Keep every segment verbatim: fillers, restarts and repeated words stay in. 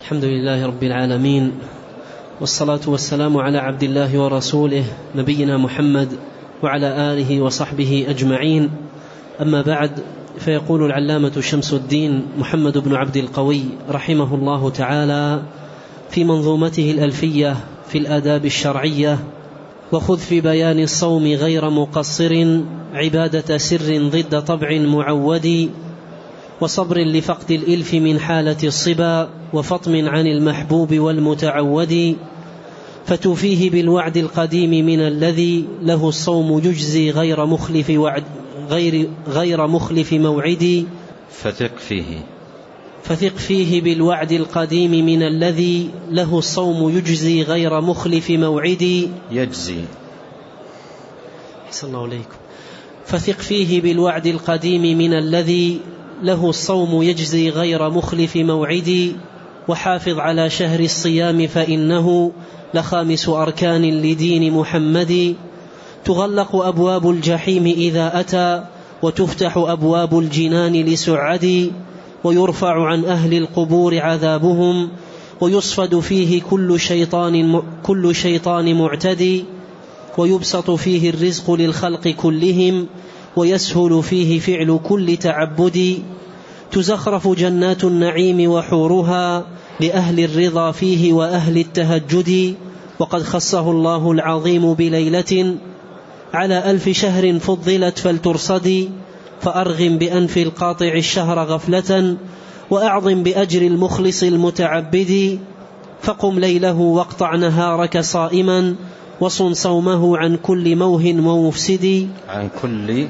الحمد لله رب العالمين، والصلاة والسلام على عبد الله ورسوله نبينا محمد وعلى آله وصحبه أجمعين. أما بعد، فيقول العلامة شمس الدين محمد بن عبد القوي رحمه الله تعالى في منظومته الألفية في الآداب الشرعية: وخذ في بيان الصوم غير مقصر، عبادة سر ضد طبع معود، وصبر لفقد الإلف من حالة الصبا، وفطم عن المحبوب والمتعود، فتوفيه بالوعد القديم من الذي له الصوم يجزي غير مخلف وعد غير, غير مخلف موعد. فثق فيه فثق فيه بالوعد القديم من الذي له الصوم يجزي غير مخلف موعد. يجزي أحسن الله عليكم. فثق فيه بالوعد القديم من الذي له الصوم يجزي غير مخلف موعد، وحافظ على شهر الصيام فإنه لخامس أركان لدين محمد. تغلق أبواب الجحيم إذا أتى، وتفتح أبواب الجنان لسعد، ويرفع عن أهل القبور عذابهم، ويصفد فيه كل شيطان, كل شيطان معتدي، ويبسط فيه الرزق للخلق كلهم، ويسهل فيه فعل كل تعبد. تزخرف جنات النعيم وحورها لأهل الرضا فيه وأهل التهجد، وقد خصه الله العظيم بليلة على ألف شهر فضلت فلترصدي، فأرغم بأنف القاطع الشهر غفلة، وأعظم بأجر المخلص المتعبد. فقم ليله واقطع نهارك صائما، وصن صومه عن كل موه ومفسد. عن كل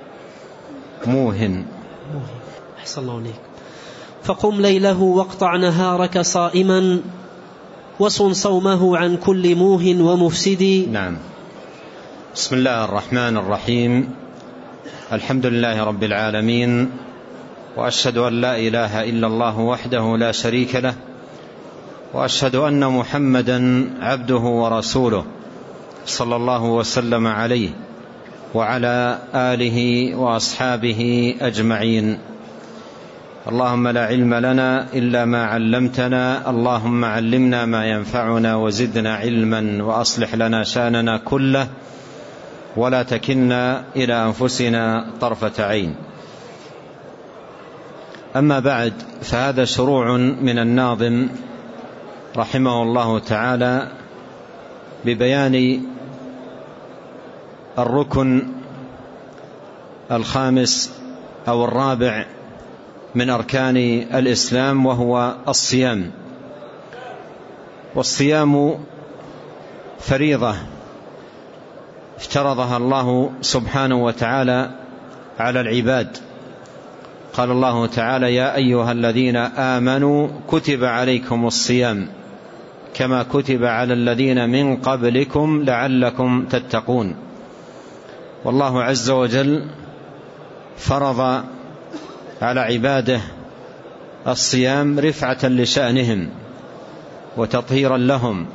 موه. أحسن الله عليك. فقم ليله واقطع نهارك صائما، وصن صومه عن كل موه ومفسد. نعم. بسم الله الرحمن الرحيم. الحمد لله رب العالمين، وأشهد أن لا إله إلا الله وحده لا شريك له، وأشهد أن محمدا عبده ورسوله صلى الله وسلم عليه وعلى آله وأصحابه أجمعين. اللهم لا علم لنا إلا ما علمتنا، اللهم علمنا ما ينفعنا وزدنا علما، وأصلح لنا شأننا كله، ولا تكلنا إلى أنفسنا طرفة عين. أما بعد، فهذا شروع من الناظم رحمه الله تعالى ببيان الركن الخامس أو الرابع من أركان الإسلام، وهو الصيام. والصيام فريضة افترضها الله سبحانه وتعالى على العباد. قال الله تعالى: يا أيها الذين آمنوا كتب عليكم الصيام كما كتب على الذين من قبلكم لعلكم تتقون. والله عز وجل فرض على عباده الصيام رفعة لشأنهم، وتطهيرا لهم،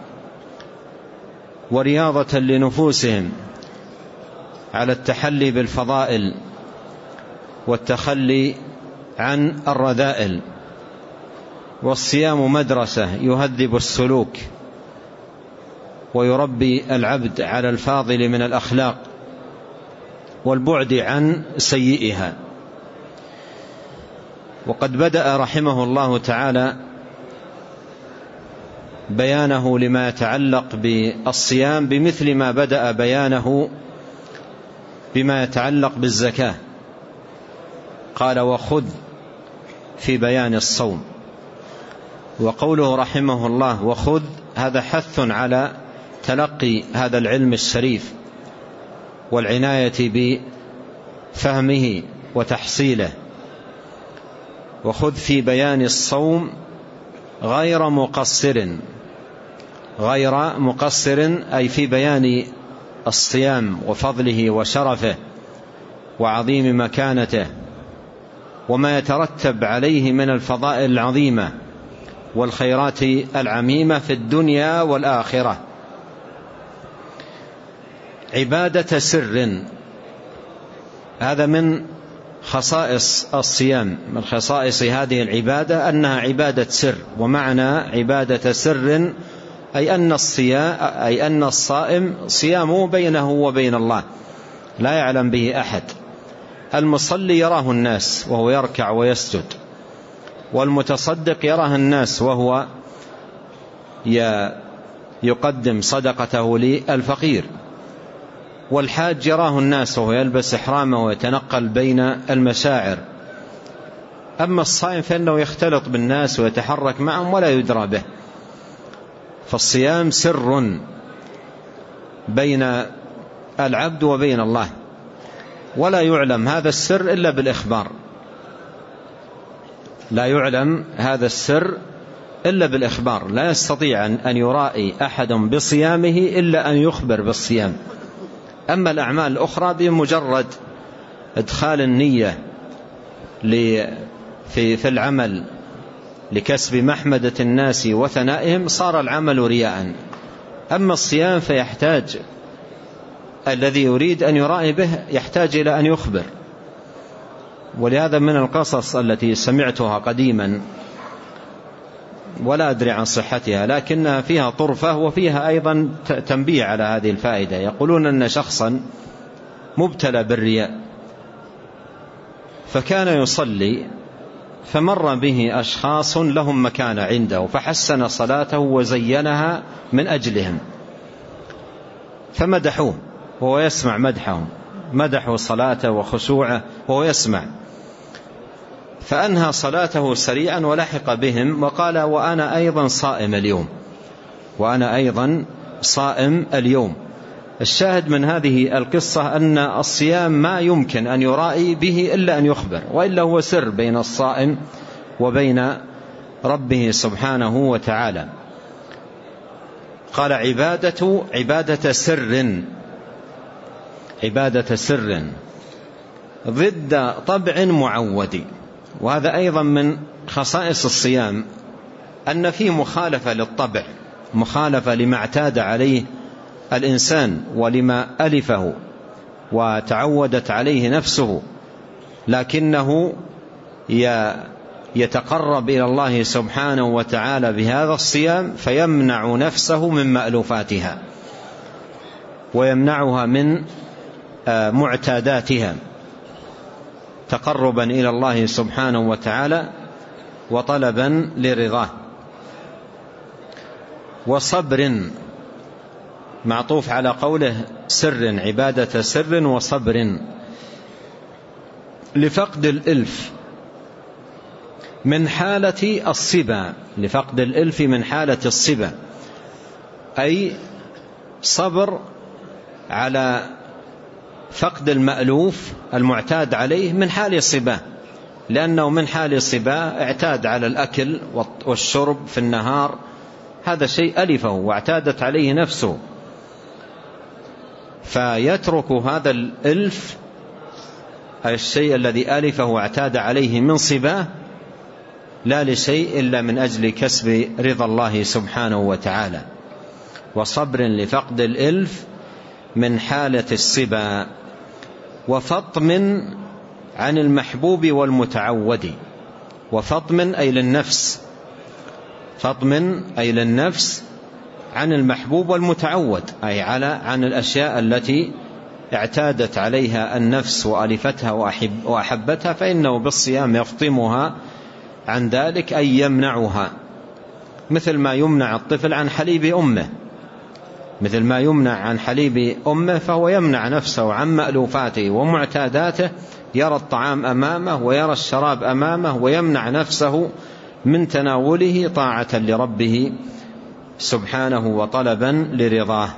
ورياضة لنفوسهم على التحلي بالفضائل والتخلي عن الرذائل. والصيام مدرسة يهذب السلوك ويربي العبد على الفاضل من الأخلاق والبعد عن سيئها. وقد بدأ رحمه الله تعالى بيانه لما يتعلق بالصيام بمثل ما بدأ بيانه بما يتعلق بالزكاة. قال: وخذ في بيان الصوم. وقوله رحمه الله وخذ، هذا حث على تلقي هذا العلم الشريف والعناية بفهمه وتحصيله. وخذ في بيان الصوم غير مقصر. غير مقصر أي في بيان الصيام وفضله وشرفه وعظيم مكانته، وما يترتب عليه من الفضائل العظيمة والخيرات العميمة في الدنيا والآخرة. عبادة سر، هذا من خصائص الصيام، من خصائص هذه العبادة أنها عبادة سر. ومعنى عبادة سر أي أن الصيام أي أن الصائم صيامه بينه وبين الله لا يعلم به أحد. المصلي يراه الناس وهو يركع ويسجد، والمتصدق يراه الناس وهو يقدم صدقته للفقير، والحاج يراه الناس وهو يلبس إحرامه ويتنقل بين المشاعر. أما الصائم فإنه يختلط بالناس ويتحرك معهم ولا يدرى به. فالصيام سر بين العبد وبين الله، ولا يعلم هذا السر إلا بالإخبار، لا يعلم هذا السر إلا بالإخبار. لا يستطيع أن يرائي أحد بصيامه إلا أن يخبر بالصيام. أما الأعمال الأخرى بمجرد إدخال النية في العمل لكسب محمدة الناس وثنائهم صار العمل رياء. أما الصيام فيحتاج الذي يريد أن يرائي به يحتاج إلى أن يخبر. ولهذا من القصص التي سمعتها قديما ولا أدري عن صحتها، لكنها فيها طرفة وفيها أيضا تنبيه على هذه الفائدة. يقولون أن شخصا مبتلى بالرياء فكان يصلي، فمر به أشخاص لهم مكانة عنده فحسن صلاته وزينها من أجلهم، فمدحوه وهو يسمع مدحهم، مدحوا صلاته وخشوعه وهو يسمع، فأنهى صلاته سريعا ولحق بهم وقال: وأنا أيضا صائم اليوم، وأنا أيضا صائم اليوم. الشاهد من هذه القصة أن الصيام ما يمكن أن يرائي به إلا أن يخبر، وإلا هو سر بين الصائم وبين ربه سبحانه وتعالى. قال: عبادة عبادة سر، عبادة سر ضد طبع معود. وهذا أيضا من خصائص الصيام أن فيه مخالفة للطبع، مخالفة لما اعتاد عليه الإنسان ولما ألفه وتعودت عليه نفسه، لكنه يتقرب إلى الله سبحانه وتعالى بهذا الصيام فيمنع نفسه من مألوفاتها ويمنعها من معتاداتها تقربا إلى الله سبحانه وتعالى وطلبا لرضاه. وصبر معطوف على قوله سر، عبادة سر وصبر، لفقد الإلف من حالة الصبا، لفقد الإلف من حالة الصبا، أي صبر على فقد المألوف المعتاد عليه من حال الصبا، لأنه من حال الصبا اعتاد على الأكل والشرب في النهار، هذا شيء ألفه واعتادت عليه نفسه، فيترك هذا الألف الشيء الذي ألفه واعتاد عليه من صباه لا لشيء إلا من أجل كسب رضا الله سبحانه وتعالى. وصبر لفقد الإلف من حالة الصبا، وفطم عن المحبوب والمتعود. وفطم أي للنفس، فطم أي للنفس عن المحبوب والمتعود، أي على عن الأشياء التي اعتادت عليها النفس وألفتها وأحب وأحبتها، فإنه بالصيام يفطمها عن ذلك، أي يمنعها، مثل ما يمنع الطفل عن حليب أمه، مثل ما يمنع عن حليب أمه فهو يمنع نفسه عن مألوفاته ومعتاداته، يرى الطعام أمامه ويرى الشراب أمامه ويمنع نفسه من تناوله طاعة لربه سبحانه وطلبا لرضاه.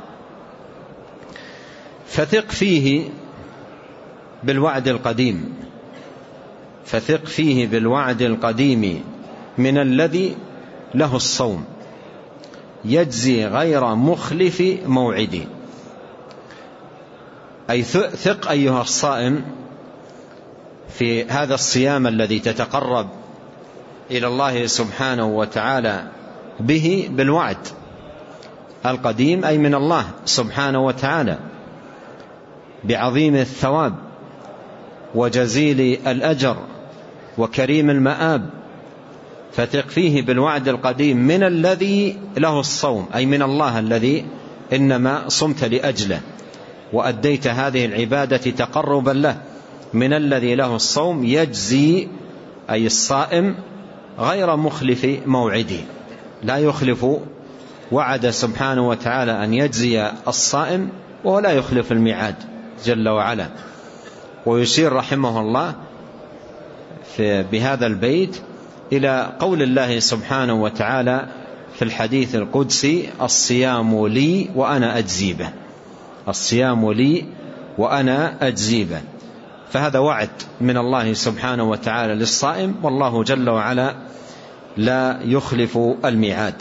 فثق فيه بالوعد القديم، فثق فيه بالوعد القديم من الذي له الصوم يجزي غير مخلف موعدي. أي ثق أيها الصائم في هذا الصيام الذي تتقرب إلى الله سبحانه وتعالى به بالوعد القديم، أي من الله سبحانه وتعالى بعظيم الثواب وجزيل الأجر وكريم المآب، فثق فيه بالوعد القديم من الذي له الصوم، أي من الله الذي إنما صمت لأجله وأديت هذه العبادة تقربا له، من الذي له الصوم يجزي أي الصائم غير مخلف موعده، لا يخلف وعد سبحانه وتعالى أن يجزي الصائم وهو لا يخلف الميعاد جل وعلا. ويشير رحمه الله في بهذا البيت إلى قول الله سبحانه وتعالى في الحديث القدسي: الصيام لي وأنا أجزي به، الصيام لي وأنا أجزي به. فهذا وعد من الله سبحانه وتعالى للصائم، والله جل وعلا لا يخلف الميعاد.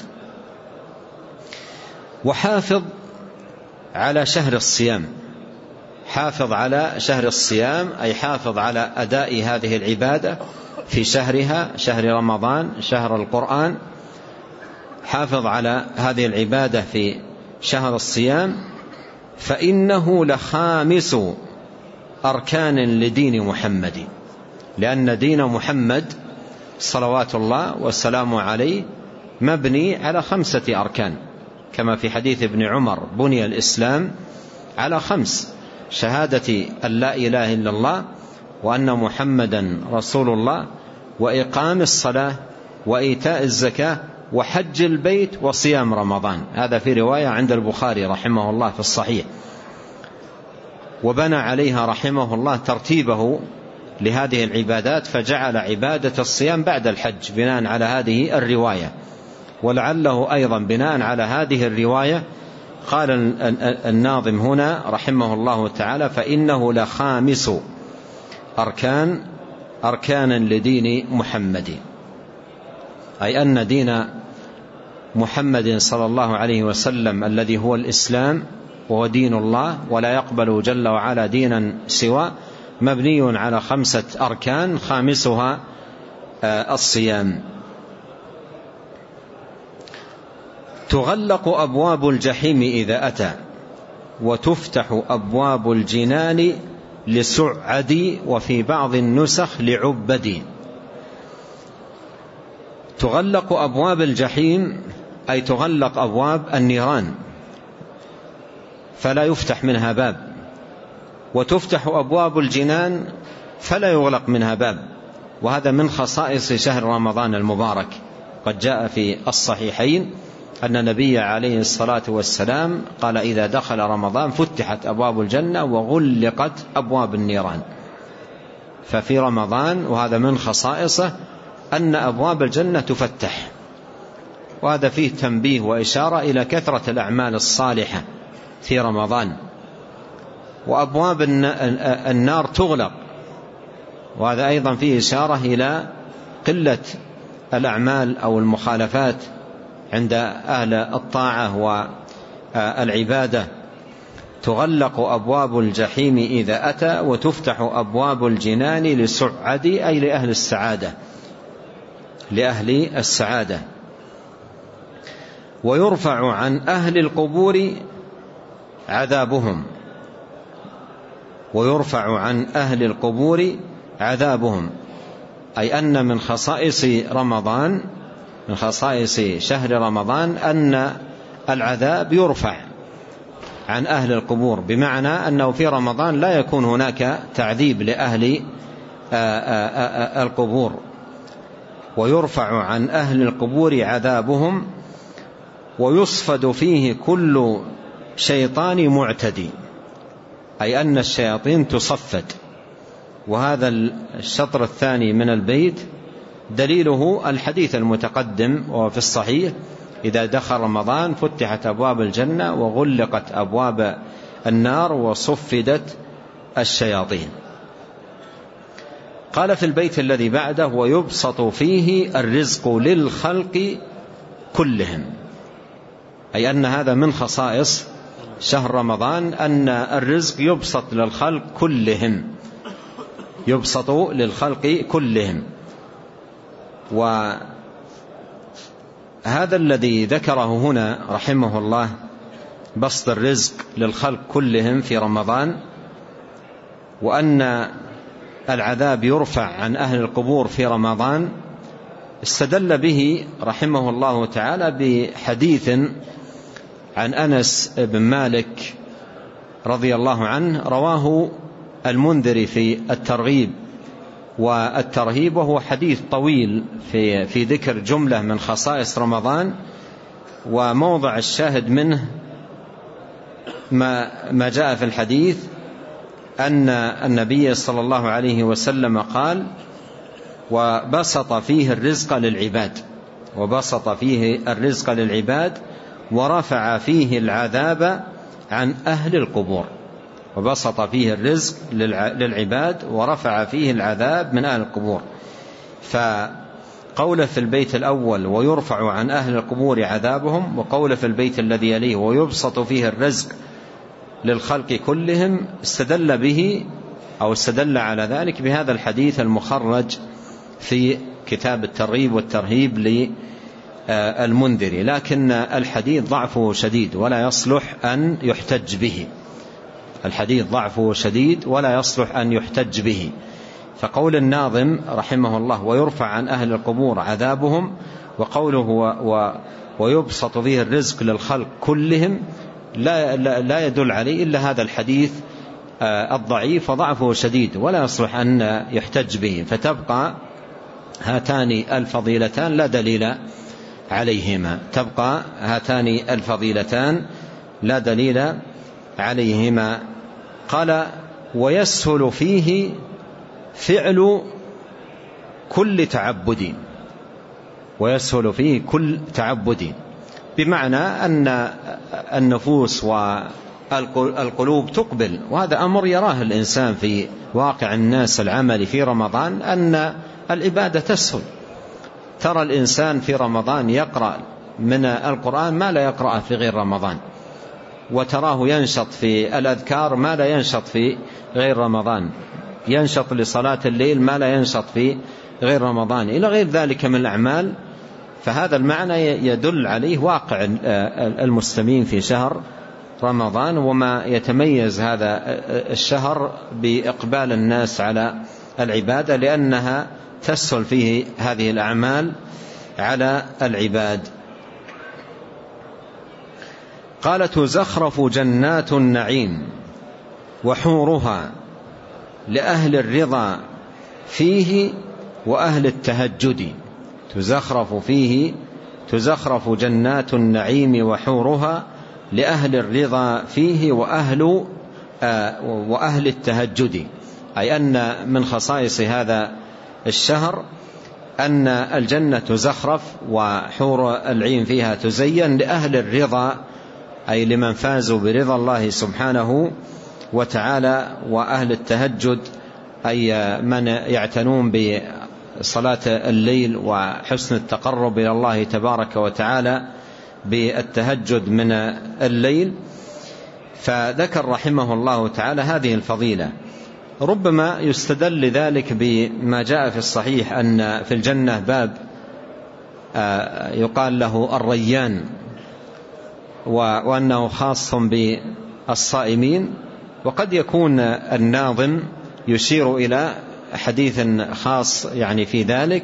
وحافظ على شهر الصيام، حافظ على شهر الصيام أي حافظ على أداء هذه العبادة في شهرها، شهر رمضان شهر القرآن، حافظ على هذه العبادة في شهر الصيام، فإنه لخامس أركان لدين محمد، لأن دين محمد صلوات الله والسلام عليه مبني على خمسة أركان، كما في حديث ابن عمر: بني الإسلام على خمس: شهادة أن لا إله إلا الله وأن محمدا رسول الله، وإقام الصلاة، وإيتاء الزكاة، وحج البيت، وصيام رمضان. هذا في رواية عند البخاري رحمه الله في الصحيح. وبنى عليها رحمه الله ترتيبه لهذه العبادات، فجعل عبادة الصيام بعد الحج بناء على هذه الرواية. ولعله أيضا بناء على هذه الرواية قال الناظم هنا رحمه الله تعالى: فإنه لخامس أركان أركانا لدين محمد، أي أن دين محمد صلى الله عليه وسلم الذي هو الإسلام وهو دين الله ولا يقبل جل وعلا دينا سوى، مبني على خمسة أركان، خامسها الصيام. تغلق أبواب الجحيم إذا أتى، وتفتح أبواب الجنان لسعد، وفي بعض النسخ لعبد. تغلق أبواب الجحيم أي تغلق أبواب النيران فلا يفتح منها باب، وتفتح أبواب الجنان فلا يغلق منها باب. وهذا من خصائص شهر رمضان المبارك. قد جاء في الصحيحين أن النبي عليه الصلاة والسلام قال: إذا دخل رمضان فتحت أبواب الجنة وغلقت أبواب النيران. ففي رمضان، وهذا من خصائصه، أن أبواب الجنة تفتح، وهذا فيه تنبيه وإشارة إلى كثرة الأعمال الصالحة في رمضان. وأبواب النار تغلق، وهذا أيضا فيه إشارة إلى قلة الأعمال أو المخالفات عند أهل الطاعة والعبادة. تغلق أبواب الجحيم إذا أتى، وتفتح أبواب الجنان لسعد، أي لأهل السعادة، لأهل السعادة. ويرفع عن أهل القبور عذابهم، ويرفع عن أهل القبور عذابهم، أي أن من خصائص رمضان، من خصائص شهر رمضان، أن العذاب يرفع عن أهل القبور، بمعنى أنه في رمضان لا يكون هناك تعذيب لأهل القبور. ويرفع عن أهل القبور عذابهم، ويصفد فيه كل شيطان معتدي، أي أن الشياطين تصفد. وهذا الشطر الثاني من البيت دليله الحديث المتقدم وفي الصحيح: إذا دخل رمضان فتحت أبواب الجنة وغلقت أبواب النار وصفدت الشياطين. قال في البيت الذي بعده: ويبسط فيه الرزق للخلق كلهم، أي أن هذا من خصائص شهر رمضان، أن الرزق يبسط للخلق كلهم، يبسط للخلق كلهم. وهذا الذي ذكره هنا رحمه الله، بسط الرزق للخلق كلهم في رمضان، وأن العذاب يرفع عن أهل القبور في رمضان استدل به رحمه الله تعالى بحديث عن أنس بن مالك رضي الله عنه رواه المنذري في الترغيب والترهيب، وهو حديث طويل في, في ذكر جملة من خصائص رمضان، وموضع الشاهد منه ما, ما جاء في الحديث أن النبي صلى الله عليه وسلم قال: وبسط فيه الرزق للعباد وبسط فيه الرزق للعباد ورفع فيه العذاب عن أهل القبور. وبسط فيه الرزق للعباد ورفع فيه العذاب من أهل القبور. فقول في البيت الأول ويرفع عن أهل القبور عذابهم، وقول في البيت الذي يليه ويبسط فيه الرزق للخلق كلهم، استدل به أو استدل على ذلك بهذا الحديث المخرج في كتاب الترغيب والترهيب للمنذري، لكن الحديث ضعفه شديد ولا يصلح أن يحتج به. الحديث ضعفه شديد ولا يصلح أن يحتج به. فقول الناظم رحمه الله ويرفع عن أهل القبور عذابهم، وقوله و ويبسط فيه الرزق للخلق كلهم، لا, لا, لا يدل عليه إلا هذا الحديث الضعيف وضعفه شديد ولا يصلح أن يحتج به. فتبقى هاتان الفضيلتان لا دليل عليهما تبقى هاتان الفضيلتان لا دليل عليهما. قال: ويسهل فيه فعل كل تعبد ويسهل فيه كل تعبد بمعنى أن النفوس والقلوب تقبل، وهذا أمر يراه الإنسان في واقع الناس العمل في رمضان، أن العبادة تسهل. ترى الإنسان في رمضان يقرأ من القرآن ما لا يقرأ في غير رمضان، وتراه ينشط في الأذكار ما لا ينشط في غير رمضان، ينشط لصلاة الليل ما لا ينشط في غير رمضان، إلى غير ذلك من الأعمال. فهذا المعنى يدل عليه واقع المسلمين في شهر رمضان، وما يتميز هذا الشهر بإقبال الناس على العبادة، لأنها تسهل فيه هذه الأعمال على العباد. قال: تزخرف جنات النعيم وحورها لأهل الرضا فيه وأهل التهجد. تزخرف فيه تزخرف جنات النعيم وحورها لأهل الرضا فيه وأهل آه وأهل التهجد، أي أن من خصائص هذا الشهر أن الجنة تزخرف وحور العين فيها تزين لأهل الرضا، أي لمن فازوا برضا الله سبحانه وتعالى، وأهل التهجد أي من يعتنون بصلاة الليل وحسن التقرب إلى الله تبارك وتعالى بالتهجد من الليل. فذكر رحمه الله تعالى هذه الفضيلة. ربما يستدل لذلك بما جاء في الصحيح أن في الجنة باب يقال له الريان، وأنه خاص بالصائمين، وقد يكون الناظم يشير إلى حديث خاص يعني في ذلك،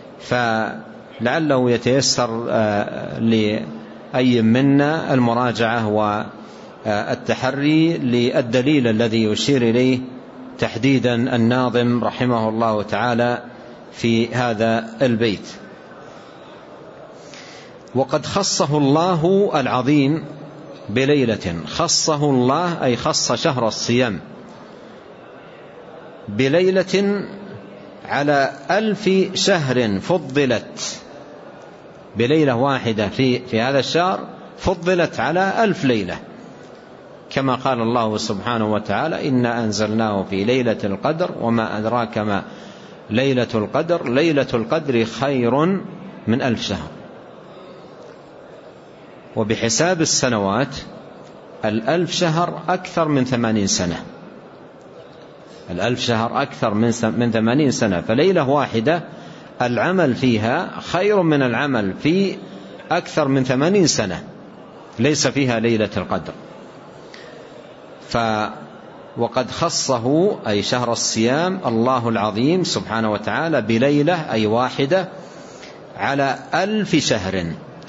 فلعله يتيسر لأي منا المراجعة والتحري للدليل الذي يشير إليه تحديدا الناظم رحمه الله تعالى في هذا البيت. وقد خصه الله العظيم بليلة، خصه الله أي خص شهر الصيام بليلة على ألف شهر فضلت، بليلة واحدة في, في هذا الشهر فضلت على ألف ليلة، كما قال الله سبحانه وتعالى: إنا أنزلناه في ليلة القدر وما أدراك ما ليلة القدر ليلة القدر خير من ألف شهر. وبحساب السنوات الألف شهر أكثر من ثمانين سنة، الألف شهر أكثر من ثمانين سنة، فليلة واحدة العمل فيها خير من العمل في أكثر من ثمانين سنة ليس فيها ليلة القدر. ف وقد خصه أي شهر الصيام الله العظيم سبحانه وتعالى بليلة أي واحدة على ألف شهر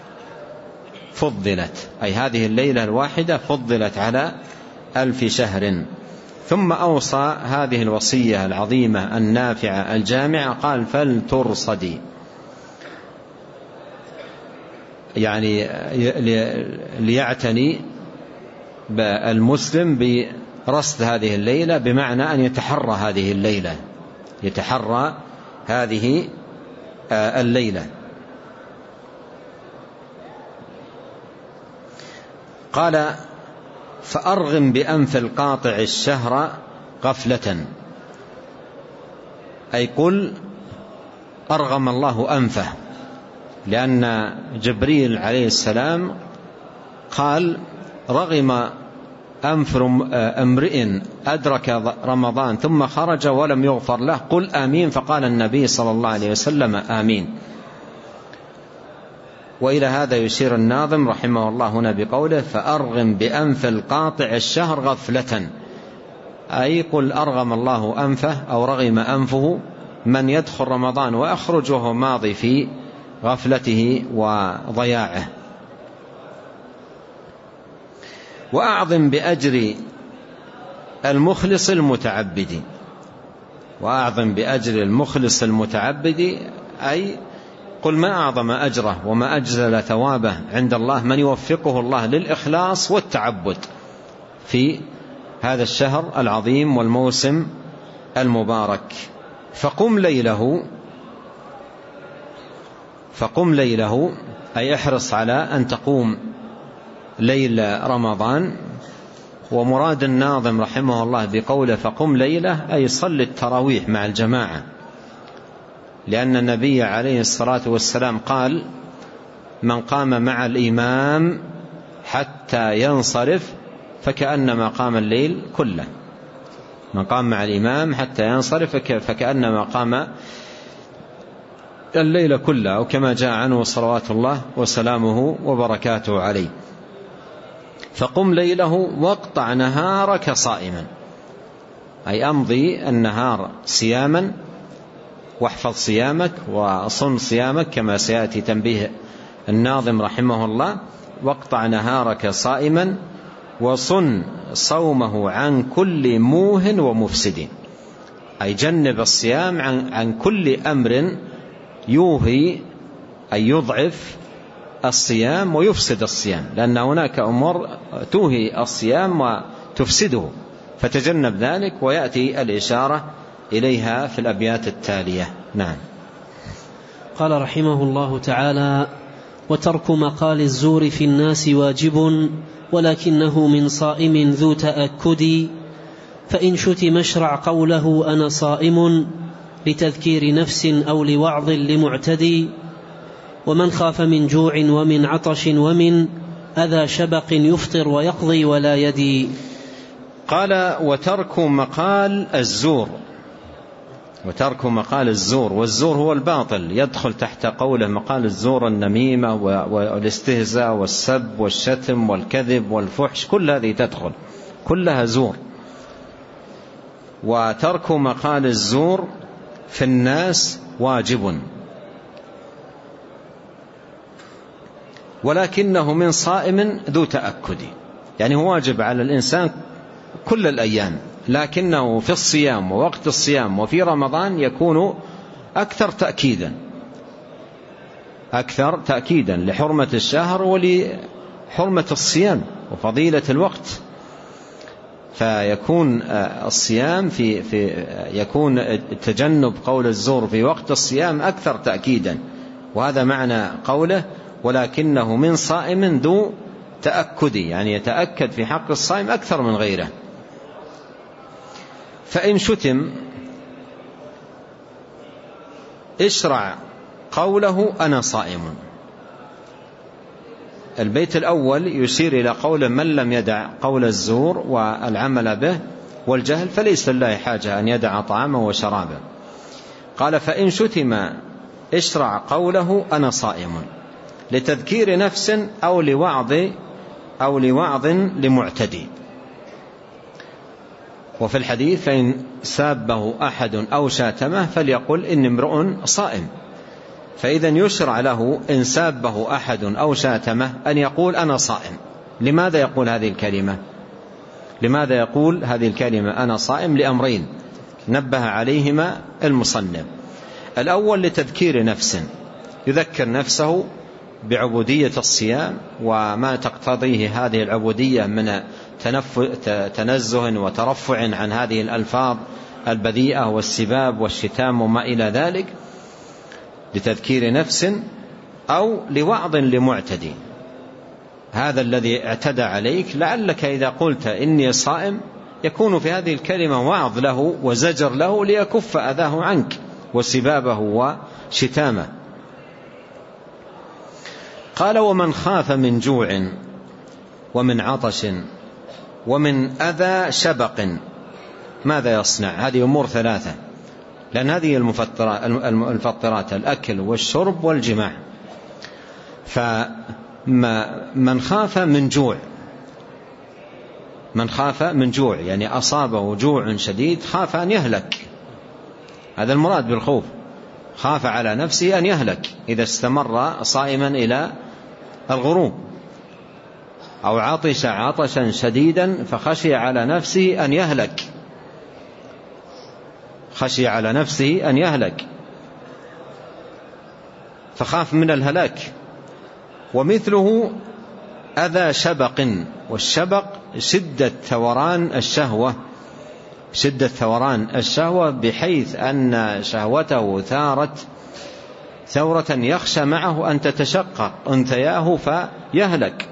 فضلت، أي هذه الليلة الواحدة فضلت على ألف شهر. ثم أوصى هذه الوصية العظيمة النافعة الجامعة قال فلترصدي، يعني ليعتني المسلم برصد هذه الليلة، بمعنى أن يتحرى هذه الليلة، يتحرى هذه الليلة. قال فأرغم بأنف القاطع الشهر غفلة، أي قل أرغم الله أنفه، لأن جبريل عليه السلام قال رغم أنف امرئ أدرك رمضان ثم خرج ولم يغفر له قل آمين، فقال النبي صلى الله عليه وسلم آمين. وإلى هذا يشير الناظم رحمه الله هنا بقوله فأرغم بأنف القاطع الشهر غفلة، أي قل أرغم الله أنفه أو رغم أنفه من يدخل رمضان وأخرج وهو ماضي في غفلته وضياعه. وأعظم بأجر المخلص المتعبد، وأعظم بأجر المخلص المتعبد، أي قل ما أعظم أجره وما أجزل ثوابه عند الله من يوفقه الله للإخلاص والتعبد في هذا الشهر العظيم والموسم المبارك. فقم ليله، فقم ليله أي احرص على أن تقوم ليل رمضان. ومراد الناظم رحمه الله بقوله فقم ليله أي صل التراويح مع الجماعة، لأن النبي عليه الصلاة والسلام قال من قام مع الإمام حتى ينصرف فكأنما قام الليل كله، من قام مع الإمام حتى ينصرف فكأنما قام الليل كله، أو كما جاء عنه صلوات الله وسلامه وبركاته عليه. فقم ليله واقطع نهارك صائما، أي أمضي النهار صياما واحفظ صيامك وصن صيامك كما سيأتي تنبيه الناظم رحمه الله. واقطع نهارك صائما وصن صومه عن كل موه ومفسد، أي جنب الصيام عن, عن كل أمر يوهي أي يضعف الصيام ويفسد الصيام، لأن هناك أمور توهي الصيام وتفسده، فتجنب ذلك، ويأتي الإشارة إليها في الأبيات التالية. نعم. قال رحمه الله تعالى وترك مقال الزور في الناس واجب ولكنه من صائم ذو تأكد، فإن شتم اشرع قوله أنا صائم لتذكير نفس أو لوعظ لمعتدي، ومن خاف من جوع ومن عطش ومن أذى شبق يفطر ويقضي ولا يدي. قال وترك مقال الزور، وترك مقال الزور، والزور هو الباطل، يدخل تحت قوله مقال الزور النميمة والاستهزاء والسب والشتم والكذب والفحش، كل هذه تدخل كلها زور. وترك مقال الزور في الناس واجب ولكنه من صائم ذو تأكد، يعني هو واجب على الإنسان كل الأيام، لكنه في الصيام ووقت الصيام وفي رمضان يكون أكثر تأكيدا، أكثر تأكيدا لحرمة الشهر ولحرمة الصيام وفضيلة الوقت. فيكون الصيام في في يكون تجنب قول الزور في وقت الصيام أكثر تأكيدا، وهذا معنى قوله ولكنه من صائم ذو تأكد، يعني يتأكد في حق الصائم أكثر من غيره. فإن شتم اشرع قوله أنا صائم. البيت الأول يشير إلى قول من لم يدع قول الزور والعمل به والجهل فليس لله حاجة أن يدع طعامه وشرابه. قال فإن شتم اشرع قوله أنا صائم لتذكير نفس أو لوعظ أو لوعظ لمعتدي. وفي الحديث فإن سابه أحد أو شاتمه فليقل إني امرؤ صائم. فإذا يشرع له إن سابه أحد أو شاتمه أن يقول أنا صائم. لماذا يقول هذه الكلمة؟ لماذا يقول هذه الكلمة أنا صائم؟ لأمرين نبه عليهما المصنف. الأول لتذكير نفس، يذكر نفسه بعبودية الصيام وما تقتضيه هذه العبودية من تنزه وترفع عن هذه الألفاظ البذيئة والسباب والشتام وما إلى ذلك، لتذكير نفس، أو لوعظ لمعتدي. هذا الذي اعتدى عليك لعلك إذا قلت إني صائم يكون في هذه الكلمة وعظ له وزجر له ليكف أذاه عنك وسبابه وشتامه. قال ومن خاف من جوع ومن عطش ومن أذى شبق ماذا يصنع؟ هذه أمور ثلاثة، لأن هذه المفطرات الأكل والشرب والجماع. فمن خاف من جوع، من خاف من جوع يعني أصابه جوع شديد، خاف أن يهلك، هذا المراد بالخوف، خاف على نفسه أن يهلك إذا استمر صائما إلى الغروب، أو عطش عطشا شديدا فخشي على نفسه أن يهلك، خشي على نفسه أن يهلك فخاف من الهلاك. ومثله أذى شبق، والشبق شدة ثوران الشهوة، شدة ثوران الشهوة بحيث أن شهوته ثارت ثورة يخشى معه أن تتشقق أنثياه فيهلك.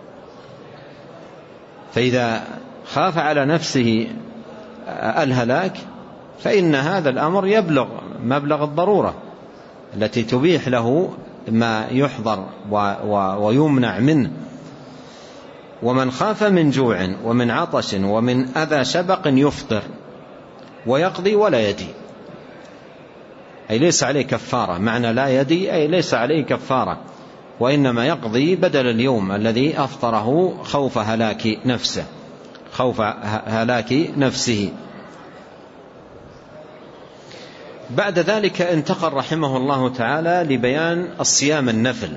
فإذا خاف على نفسه الهلاك فإن هذا الأمر يبلغ مبلغ الضرورة التي تبيح له ما يحضر ويمنع منه. ومن خاف من جوع ومن عطش ومن أذى شبق يفطر ويقضي ولا يدي، أي ليس عليه كفارة. معنى لا يدي أي ليس عليه كفارة، وإنما يقضي بدل اليوم الذي أفطره خوف هلاك نفسه، خوف هلاك نفسه. بعد ذلك انتقل رحمه الله تعالى لبيان الصيام النفل،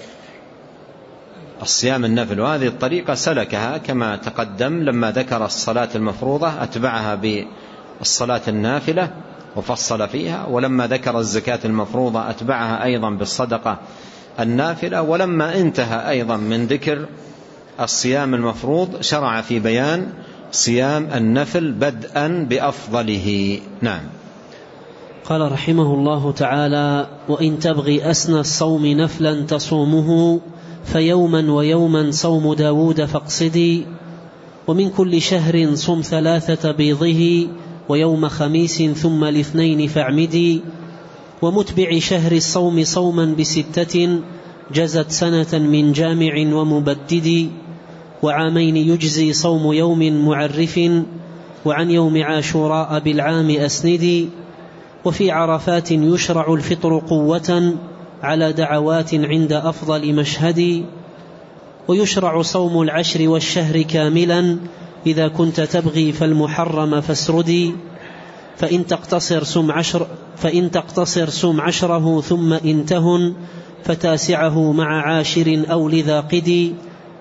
الصيام النفل، وهذه الطريقة سلكها كما تقدم لما ذكر الصلاة المفروضة أتبعها بالصلاة النافلة وفصل فيها، ولما ذكر الزكاة المفروضة أتبعها أيضا بالصدقة النافلة، ولما انتهى أيضا من ذكر الصيام المفروض شرع في بيان صيام النفل بدءا بأفضله. نعم. قال رحمه الله تعالى: وإن تبغي أسنى الصوم نفلا تصومه فيوما ويوما صوم داود فاقصدي، ومن كل شهر صم ثلاثة بيضه ويوم خميس ثم الاثنين فاعمدي، ومتبع شهر الصوم صوما بستة جزت سنة من جامع ومبدد، وعامين يجزي صوم يوم معرف وعن يوم عاشوراء بالعام أسندي، وفي عرفات يشرع الفطر قوة على دعوات عند أفضل مشهد، ويشرع صوم العشر والشهر كاملا إذا كنت تبغي فالمحرم فاسردي، فإن تقتصر سم عشر فإن تقتصر سم عشره ثم انتهن فتاسعه مع عاشر أو لذا قدي،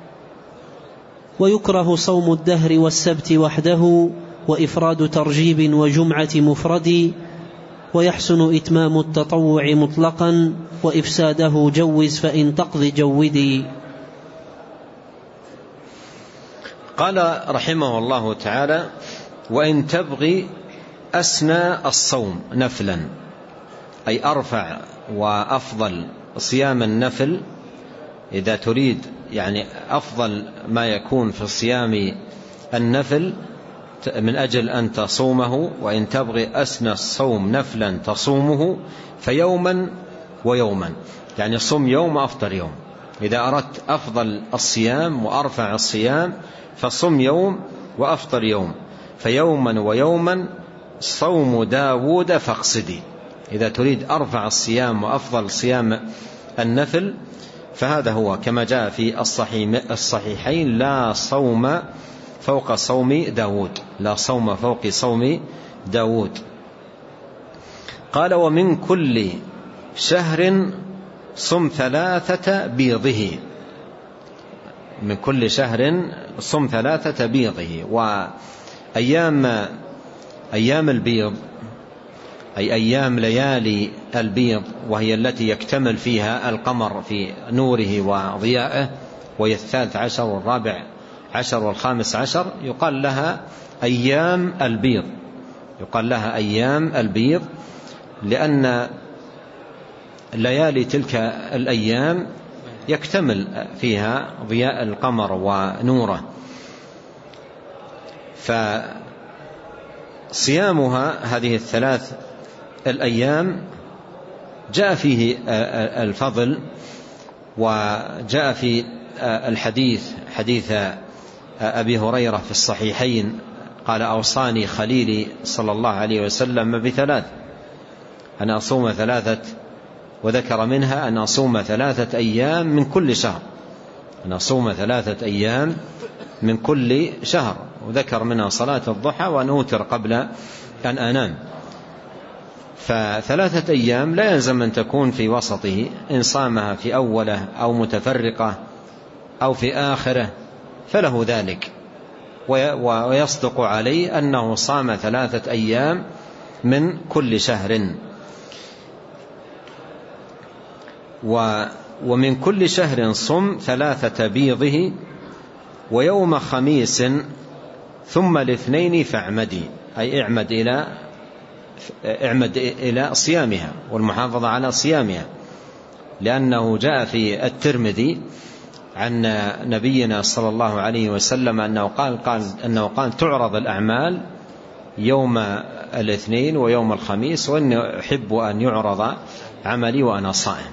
ويكره صوم الدهر والسبت وحده وإفراد ترجيب وجمعة مفرد، ويحسن إتمام التطوع مطلقا وإفساده جوز فإن تقضي جودي. قال رحمه الله تعالى: وإن تبغي أسنى الصوم نفلا، أي أرفع وأفضل صيام النفل، إذا تريد يعني أفضل ما يكون في صيام النفل من أجل أن تصومه، وإن تبغي أسنى الصوم نفلا تصومه فيوما ويوما، يعني صم يوم وأفطر يوم. إذا أردت أفضل الصيام وأرفع الصيام فصم يوم وأفطر يوم، فيوما ويوما صوم داود فاقصدي. إذا تريد أرفع الصيام وأفضل صيام النفل فهذا هو كما جاء في الصحيحين: لا صوم فوق صوم داود، لا صوم فوق صوم داود. قال ومن كل شهر صم ثلاثة بيضه، من كل شهر صم ثلاثة بيضه. وأيام أيام البيض أي أيام ليالي البيض، وهي التي يكتمل فيها القمر في نوره وضيائه، وهي الثالث عشر والرابع عشر والخامس عشر، يقال لها أيام البيض، يقال لها أيام البيض، لأن ليالي تلك الأيام يكتمل فيها ضياء القمر ونوره. فصيامها هذه الثلاث الأيام جاء فيه الفضل، وجاء في الحديث حديث أبي هريرة في الصحيحين قال أوصاني خليلي صلى الله عليه وسلم بثلاث، أن أصوم ثلاثة، وذكر منها أن أصوم ثلاثة أيام من كل شهر، أن أصوم ثلاثة أيام من كل شهر، وذكر منها صلاة الضحى وأن أوتر قبل أن أنام. فثلاثة أيام لا يلزم أن تكون في وسطه، إن صامها في أوله أو متفرقة أو في آخره فله ذلك، ويصدق عليه أنه صام ثلاثة أيام من كل شهر. ومن كل شهر صم ثلاثة بيضه، ويوم خميس ثم الاثنين فاعمدي، أي اعمد إلى اعمد إلى صيامها والمحافظة على صيامها، لأنه جاء في الترمذي عن نبينا صلى الله عليه وسلم أنه قال, قال أنه قال تعرض الأعمال يوم الاثنين ويوم الخميس، وإني أحب أن يعرض عملي وأنا صائم.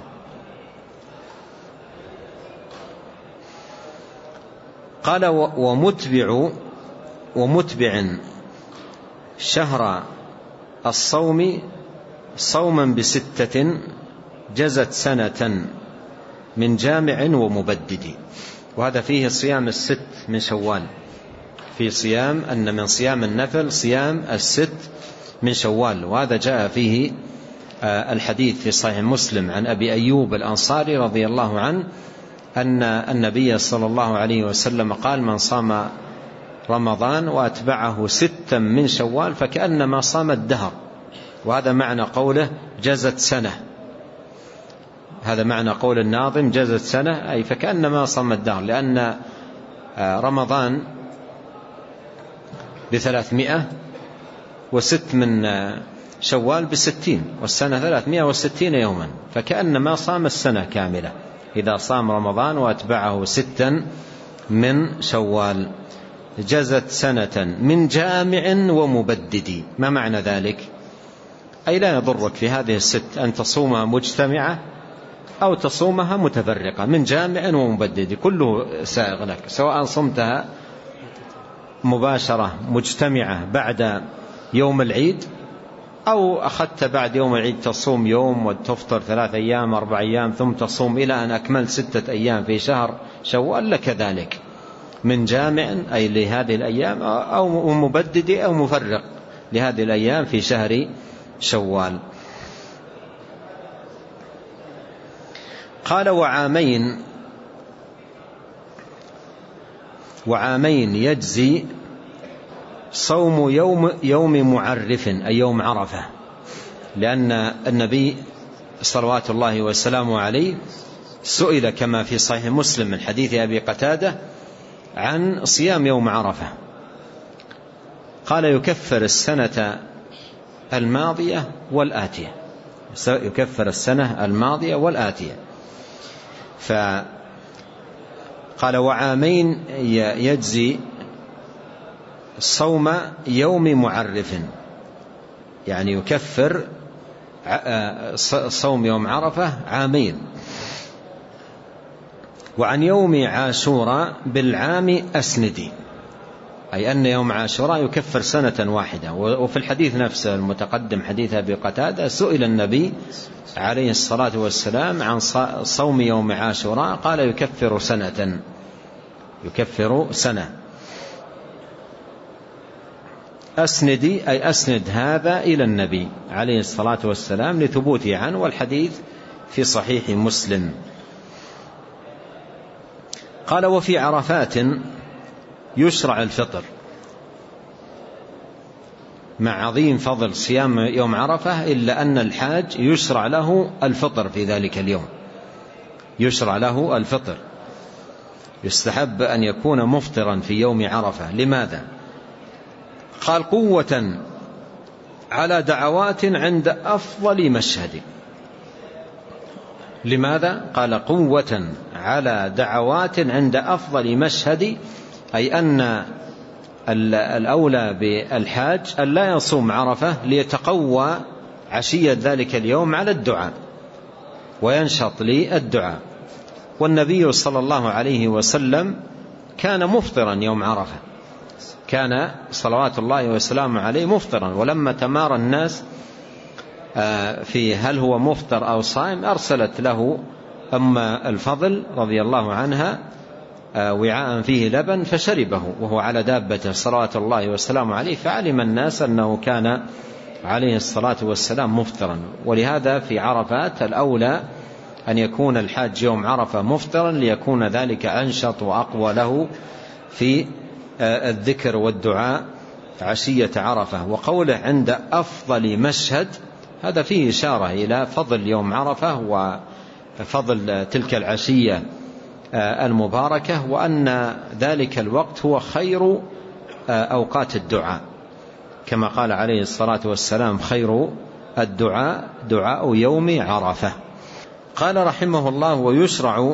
قال ومتبع ومتبع شهر الصوم صوما بستة جزت سنة من جامع ومبدد. وهذا فيه صيام الست من شوال، في صيام أن من صيام النفل صيام الست من شوال. وهذا جاء فيه الحديث في صحيح مسلم عن أبي أيوب الأنصاري رضي الله عنه أن النبي صلى الله عليه وسلم قال من صام رمضان وأتبعه ستا من شوال فكأنما صام الدهر. وهذا معنى قوله جزت سنة، هذا معنى قول الناظم جزت سنة، أي فكأنما صام الدهر، لأن رمضان بثلاثمائة وست من شوال بستين، والسنة ثلاثمائة وستين يوما، فكأنما صام السنة كاملة إذا صام رمضان وأتبعه ستا من شوال. جزت سنة من جامع ومبدد. ما معنى ذلك؟ أي لا يضرك في هذه الست أن تصومها مجتمعة أو تصومها متفرقة، من جامع ومبدد كله سائغ لك، سواء صمتها مباشرة مجتمعة بعد يوم العيد، أو أخذت بعد يوم العيد تصوم يوم وتفطر ثلاث أيام أربع أيام ثم تصوم إلى أن أكمل ستة أيام في شهر شوال، لك ذلك من جامع أي لهذه الأيام، أو مبدد أو مفرق لهذه الأيام في شهر شوال. قال وعامين وعامين يجزي صوم يوم يوم معرف أي يوم عرفة، لأن النبي صلوات الله وسلامه عليه سئل كما في صحيح مسلم من حديث أبي قتادة عن صيام يوم عرفة، قال يكفر السنة الماضية والآتية، يكفر السنة الماضية والآتية. فقال وعامين يجزي صوم يوم معرف، يعني يكفر صوم يوم عرفة عامين. وعن يوم عاشوراء بالعام أسندي، أي أن يوم عاشوراء يكفر سنة واحدة. وفي الحديث نفسه المتقدم حديث أبي قتادة سئل النبي عليه الصلاة والسلام عن صوم يوم عاشوراء قال يكفر سنة، يكفر سنة. أسندي أي أسند هذا إلى النبي عليه الصلاة والسلام لثبوته عنه، والحديث في صحيح مسلم. قال: وفي عرفات يشرع الفطر، مع عظيم فضل صيام يوم عرفة، إلا أن الحاج يشرع له الفطر في ذلك اليوم، يشرع له الفطر، يستحب أن يكون مفطرا في يوم عرفة. لماذا؟ قال: قوة على دعوات عند أفضل مشهد. لماذا؟ قال: قوة على دعوات عند أفضل مشهد، أي أن الأولى بالحاج أن لا يصوم عرفة ليتقوى عشية ذلك اليوم على الدعاء وينشط للدعاء. والنبي صلى الله عليه وسلم كان مفطرا يوم عرفة، كان صلوات الله وسلامه عليه مفطرا، ولما تمارى الناس في هل هو مفطر أو صائم أرسلت له أم الفضل رضي الله عنها وعاء فيه لبن فشربه وهو على دابته صلوات الله وسلامه عليه، فعلم الناس أنه كان عليه الصلاة والسلام مفطرا. ولهذا في عرفات الأولى أن يكون الحاج يوم عرفة مفطرا، ليكون ذلك أنشط وأقوى له في الذكر والدعاء عشية عرفة. وقوله عند أفضل مشهد، هذا فيه إشارة إلى فضل يوم عرفة وفضل تلك العشية المباركة، وأن ذلك الوقت هو خير أوقات الدعاء، كما قال عليه الصلاة والسلام: خير الدعاء دعاء يوم عرفة. قال رحمه الله: ويشرع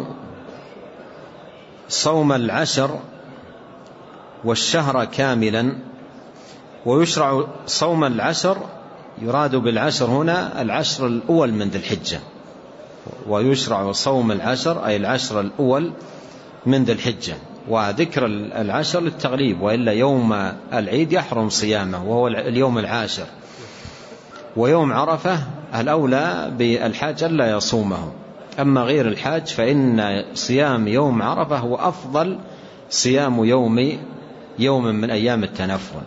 صوم العشر والشهر كاملا. ويشرع صوم العشر، يراد بالعشر هنا العشر الأول من ذي الحجة، ويشرع صوم العشر أي العشر الأول من ذي الحجة، وذكر العشر للتغليب، وإلا يوم العيد يحرم صيامه وهو اليوم العاشر. ويوم عرفة الأولى بالحاج ألا يصومه، أما غير الحاج فإن صيام يوم عرفة هو أفضل صيام يوم يوم من أيام التنفل.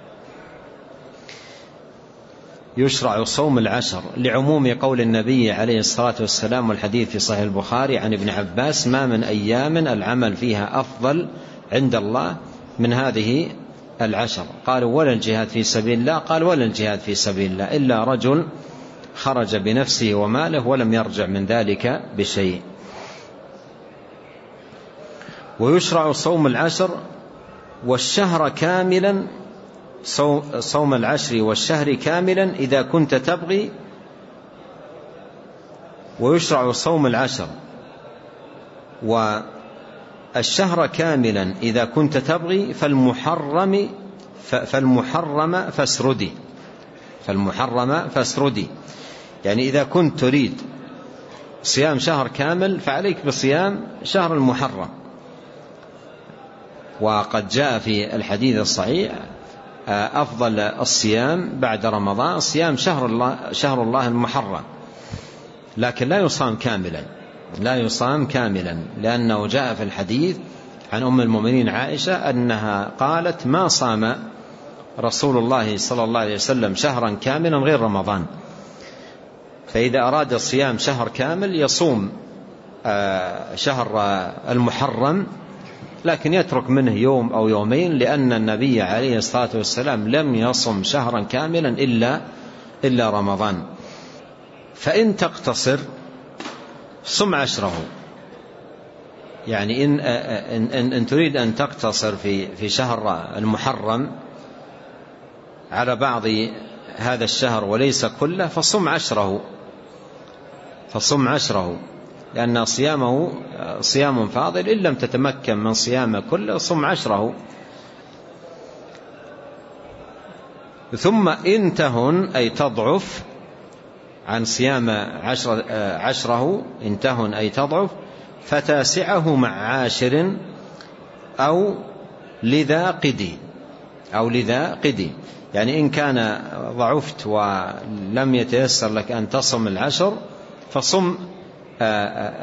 يشرع صوم العشر لعموم قول النبي عليه الصلاة والسلام، والحديث في صحيح البخاري عن ابن عباس: ما من أيام العمل فيها أفضل عند الله من هذه العشر. قالوا: ولا الجهاد في سبيل الله؟ قال: ولا الجهاد في سبيل الله إلا رجل خرج بنفسه وماله ولم يرجع من ذلك بشيء. ويشرع صوم العشر والشهر كاملا، صوم العشر والشهر كاملا إذا كنت تبغي. ويشرع صوم العشر والشهر كاملا إذا كنت تبغي، فالمحرم فالمحرم فاسردي فالمحرم فاسردي يعني إذا كنت تريد صيام شهر كامل فعليك بصيام شهر المحرم. وقد جاء في الحديث الصحيح: أفضل الصيام بعد رمضان صيام شهر الله, شهر الله المحرم، لكن لا يصام كاملا لا يصام كاملا لأنه جاء في الحديث عن أم المؤمنين عائشة أنها قالت: ما صام رسول الله صلى الله عليه وسلم شهرا كاملا غير رمضان. فإذا أراد صيام شهر كامل يصوم شهر المحرم، لكن يترك منه يوم أو يومين، لأن النبي عليه الصلاة والسلام لم يصم شهرا كاملا إلا, إلا رمضان. فإن تقتصر صم عشره، يعني إن, إن, إن تريد أن تقتصر في, في شهر المحرم على بعض هذا الشهر وليس كله، فصم عشره فصم عشره لأن صيامه صيام فاضل. إن لم تتمكن من صيامه كله صم عشره. ثم إن تهن أي تضعف عن صيام عشر عشره، إن تهن أي تضعف، فتاسعه مع عاشر أو لذا قدي أو لذا قدي يعني إن كان ضعفت ولم يتيسر لك أن تصم العشر فصم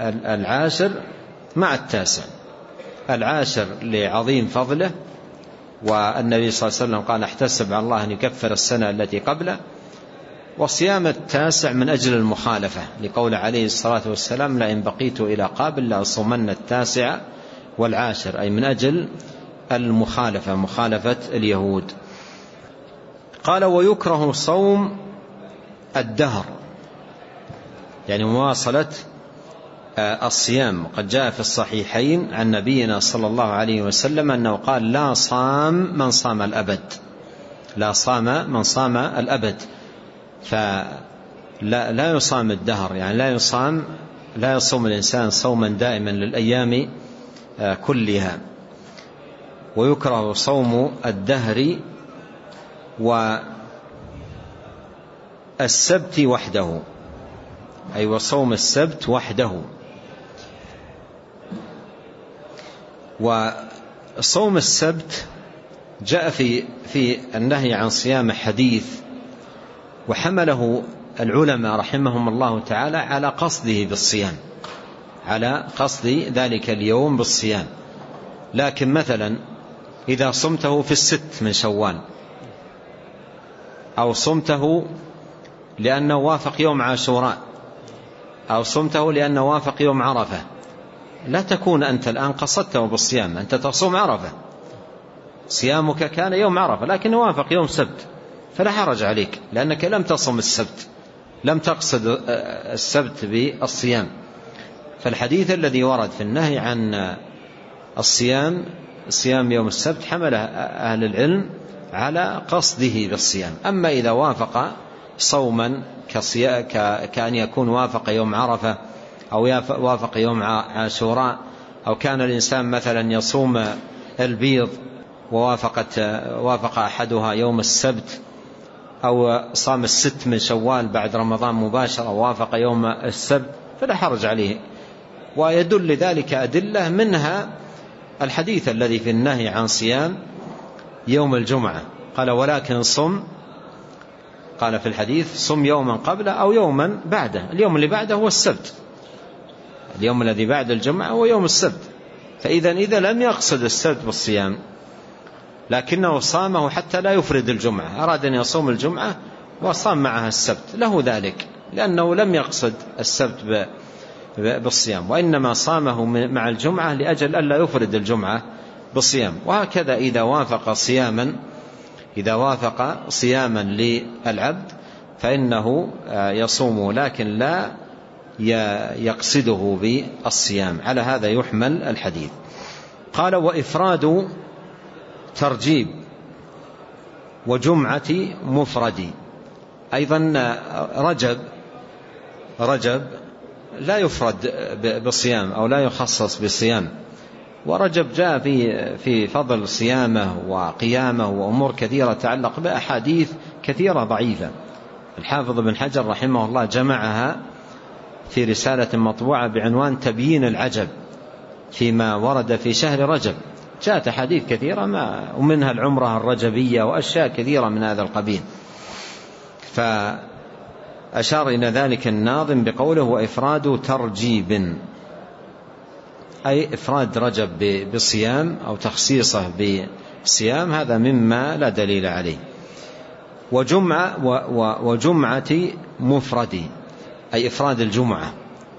العاشر مع التاسع، العاشر لعظيم فضله والنبي صلى الله عليه وسلم قال احتسب على الله أن يكفر السنة التي قبله. وصيام التاسع من أجل المخالفة لقول عليه الصلاة والسلام لئن بقيت إلى قابل لأصومن التاسع والعاشر، أي من أجل المخالفة، مخالفة اليهود. قال ويكره صوم الدهر، يعني مواصلة الصيام. قد جاء في الصحيحين عن نبينا صلى الله عليه وسلم أنه قال لا صام من صام الأبد، لا صام من صام الأبد، فلا لا يصام الدهر، يعني لا يصام لا يصوم الإنسان صوما دائما للأيام كلها. ويكره صوم الدهر والسبت وحده، أي وصوم السبت وحده. وصوم السبت جاء في في النهي عن صيام حديث، وحمله العلماء رحمهم الله تعالى على قصده بالصيام، على قصد ذلك اليوم بالصيام. لكن مثلا إذا صمته في الست من شوال، أو صمته لأنه وافق يوم عاشوراء، أو صمته لأنه وافق يوم عرفة، لا تكون أنت الآن قصدته بالصيام، أنت تصوم عرفة، صيامك كان يوم عرفة لكن وافق يوم سبت، فلا حرج عليك لأنك لم تصم السبت، لم تقصد السبت بالصيام. فالحديث الذي ورد في النهي عن الصيام صيام يوم السبت حمل أهل العلم على قصده بالصيام. أما إذا وافق صوما كأن يكون وافق يوم عرفة أو وافق يوم عاشوراء، أو كان الإنسان مثلا يصوم البيض ووافقت وافق أحدها يوم السبت، أو صام الست من شوال بعد رمضان مباشرة ووافق يوم السبت، فلا حرج عليه. ويدل لذلك أدلة، منها الحديث الذي في النهي عن صيام يوم الجمعة، قال ولكن صم، قال في الحديث صم يوما قبله أو يوما بعده، اليوم اللي بعده هو السبت، اليوم الذي بعد الجمعة هو يوم السبت. فإذا إذا لم يقصد السبت بالصيام لكنه صامه حتى لا يفرد الجمعة، أراد أن يصوم الجمعة وصام معها السبت، له ذلك، لأنه لم يقصد السبت بالصيام، وإنما صامه مع الجمعة لأجل ألا يفرد الجمعة بالصيام. وهكذا إذا وافق صياما إذا وافق صياما للعبد فإنه يصوم لكن لا يقصده بالصيام. على هذا يحمل الحديث. قال وإفراد ترجيب وجمعة مفرد، أيضا رجب رجب لا يفرد بالصيام أو لا يخصص بالصيام، ورجب جاء في في فضل صيامه وقيامه وأمور كثيرة تعلق بأحاديث كثيرة ضعيفة. الحافظ بن حجر رحمه الله جمعها في رسالة مطبوعة بعنوان تبيين العجب فيما ورد في شهر رجب، جاءت أحاديث كثيرة ما ومنها العمرة الرجبية وأشياء كثيرة من هذا القبيل. فأشار إلى ذلك الناظم بقوله وإفراد ترجيب، أي إفراد رجب بالصيام أو تخصيصه بالصيام، هذا مما لا دليل عليه. وجمعة وجمعة مفرد، أي إفراد الجمعة